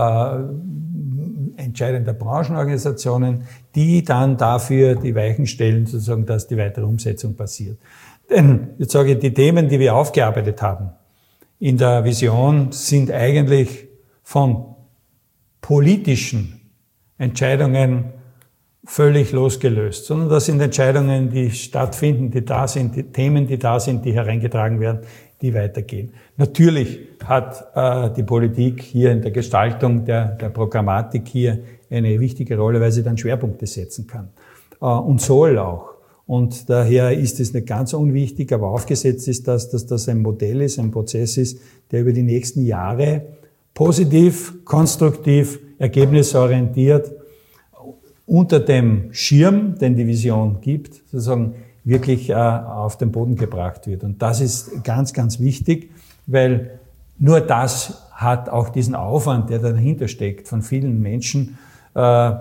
Speaker 2: äh, entscheidender Branchenorganisationen, die dann dafür die Weichen stellen, sozusagen, dass die weitere Umsetzung passiert. Denn, jetzt sage ich, die Themen, die wir aufgearbeitet haben in der Vision, sind eigentlich von politischen Entscheidungen völlig losgelöst, sondern das sind Entscheidungen, die stattfinden, die da sind, die Themen, die da sind, die hereingetragen werden, die weitergehen. Natürlich hat äh, die Politik hier in der Gestaltung der, der Programmatik hier eine wichtige Rolle, weil sie dann Schwerpunkte setzen kann äh, und soll auch. Und daher ist es nicht ganz unwichtig, aber aufgesetzt ist das, dass das ein Modell ist, ein Prozess ist, der über die nächsten Jahre positiv, konstruktiv, ergebnisorientiert unter dem Schirm, den die Vision gibt, sozusagen wirklich äh, auf den Boden gebracht wird. Und das ist ganz, ganz wichtig, weil nur das hat auch diesen Aufwand, der dahinter steckt, von vielen Menschen äh,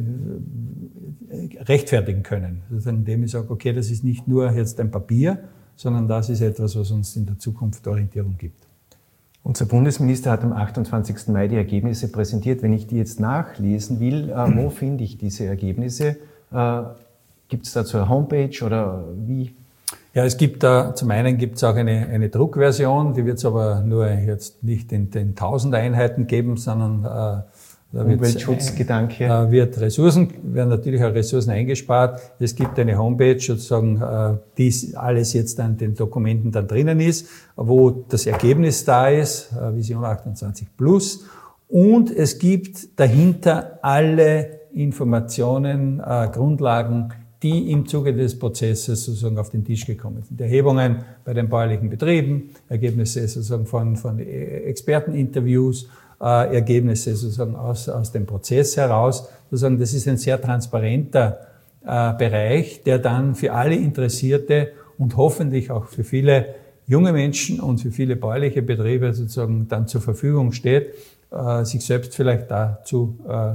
Speaker 2: rechtfertigen können. Sozusagen, indem ich sage, okay, das ist nicht nur jetzt ein Papier, sondern das ist etwas, was uns in der Zukunft Orientierung gibt.
Speaker 1: Unser Bundesminister hat am achtundzwanzigsten Mai die Ergebnisse präsentiert. Wenn ich die jetzt nachlesen will, äh, wo finde ich diese Ergebnisse? Äh, gibt es dazu eine Homepage oder wie?
Speaker 2: Ja, es gibt da, zum einen gibt es auch eine, eine Druckversion, die wird es aber nur jetzt nicht in den tausend Einheiten geben, sondern äh, da
Speaker 1: Umweltschutzgedanke.
Speaker 2: Äh, wird Ressourcen, werden natürlich auch Ressourcen eingespart. Es gibt eine Homepage, sozusagen, äh, die alles jetzt an den Dokumenten dann drinnen ist, wo das Ergebnis da ist, äh, Vision achtundzwanzig plus. Und es gibt dahinter alle Informationen, äh, Grundlagen, die im Zuge des Prozesses sozusagen auf den Tisch gekommen sind. Erhebungen bei den bäuerlichen Betrieben, Ergebnisse sozusagen von, von Experteninterviews, Äh, Ergebnisse sozusagen aus, aus dem Prozess heraus. Sozusagen, das ist ein sehr transparenter äh, Bereich, der dann für alle Interessierte und hoffentlich auch für viele junge Menschen und für viele bäuerliche Betriebe sozusagen dann zur Verfügung steht, äh, sich selbst vielleicht dazu äh,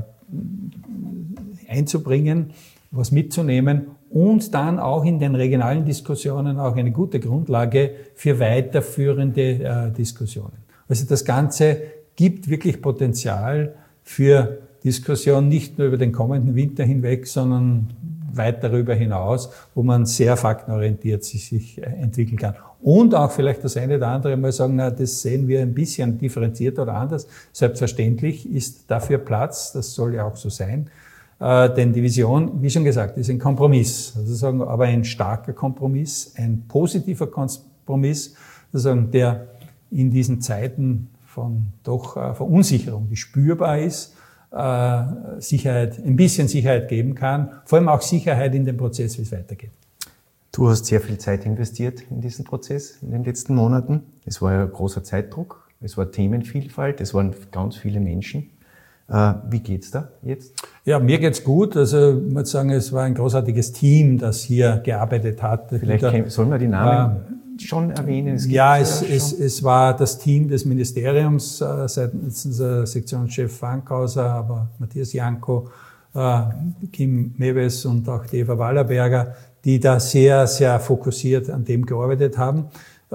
Speaker 2: einzubringen, was mitzunehmen und dann auch in den regionalen Diskussionen auch eine gute Grundlage für weiterführende äh, Diskussionen. Also das Ganze gibt wirklich Potenzial für Diskussion, nicht nur über den kommenden Winter hinweg, sondern weit darüber hinaus, wo man sehr faktenorientiert sich, sich entwickeln kann. Und auch vielleicht das eine oder andere mal sagen, na, das sehen wir ein bisschen differenzierter oder anders. Selbstverständlich ist dafür Platz, das soll ja auch so sein. Äh, denn die Vision, wie schon gesagt, ist ein Kompromiss. Also sagen, aber ein starker Kompromiss, ein positiver Kompromiss, sozusagen, der in diesen Zeiten von doch äh, Verunsicherung, die spürbar ist, äh, Sicherheit, ein bisschen Sicherheit geben kann, vor allem auch Sicherheit in dem Prozess, wie es weitergeht.
Speaker 1: Du hast sehr viel Zeit investiert in diesen Prozess in den letzten Monaten. Es war ja großer Zeitdruck, es war Themenvielfalt, es waren ganz viele Menschen. Äh, wie geht's da jetzt?
Speaker 2: Ja, mir geht's gut. Also ich muss sagen, es war ein großartiges Team, das hier gearbeitet hat.
Speaker 1: Vielleicht da, sollen wir die Namen schon erwähnen? Es
Speaker 2: ja, es, es, es war das Team des Ministeriums, äh, seitens unser Sektionschef Fankhauser, aber Matthias Janko, äh, Kim Mewes und auch die Eva Wallerberger, die da sehr, sehr fokussiert an dem gearbeitet haben.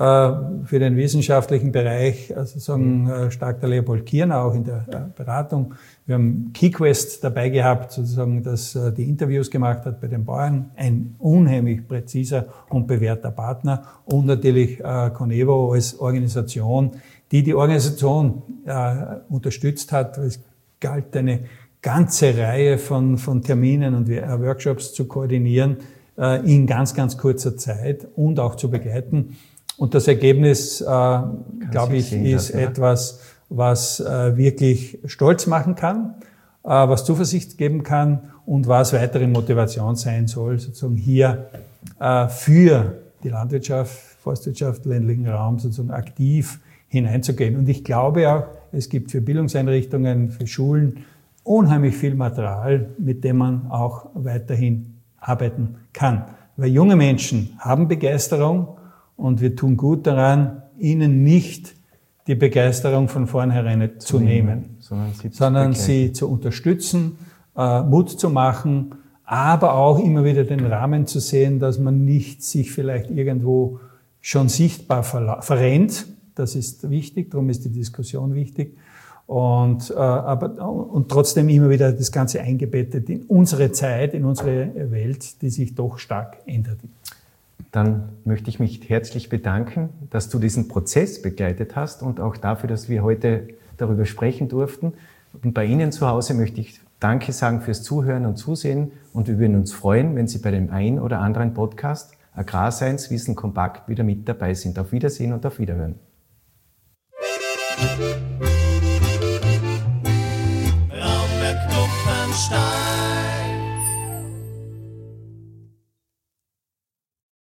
Speaker 2: Für den wissenschaftlichen Bereich, also sagen, stark der Leopold Kierner, auch in der Beratung. Wir haben KeyQuest dabei gehabt, sozusagen, das die Interviews gemacht hat bei den Bauern. Ein unheimlich präziser und bewährter Partner. Und natürlich Conevo als Organisation, die die Organisation äh, unterstützt hat. Es galt eine ganze Reihe von, von Terminen und Workshops zu koordinieren äh, in ganz, ganz kurzer Zeit und auch zu begleiten. Und das Ergebnis, äh, glaube ich, ist das, etwas, was äh, wirklich stolz machen kann, äh, was Zuversicht geben kann und was weitere Motivation sein soll, sozusagen hier äh, für die Landwirtschaft, Forstwirtschaft, ländlichen Raum sozusagen aktiv hineinzugehen. Und ich glaube auch, es gibt für Bildungseinrichtungen, für Schulen unheimlich viel Material, mit dem man auch weiterhin arbeiten kann. Weil junge Menschen haben Begeisterung, und wir tun gut daran, ihnen nicht die Begeisterung von vornherein zu nehmen, sondern sie, sondern sie zu unterstützen, äh, Mut zu machen, aber auch immer wieder den Rahmen zu sehen, dass man nicht sich vielleicht irgendwo schon sichtbar verrennt. Das ist wichtig, darum ist die Diskussion wichtig. Und, äh, aber, und trotzdem immer wieder das Ganze eingebettet in unsere Zeit, in unsere Welt, die sich doch stark ändert.
Speaker 1: Dann möchte ich mich herzlich bedanken, dass du diesen Prozess begleitet hast und auch dafür, dass wir heute darüber sprechen durften. Und bei Ihnen zu Hause möchte ich Danke sagen fürs Zuhören und Zusehen und wir würden uns freuen, wenn Sie bei dem einen oder anderen Podcast Agrarscience Wissen kompakt wieder mit dabei sind. Auf Wiedersehen und auf Wiederhören.
Speaker 3: Raumberg Kupfenstein.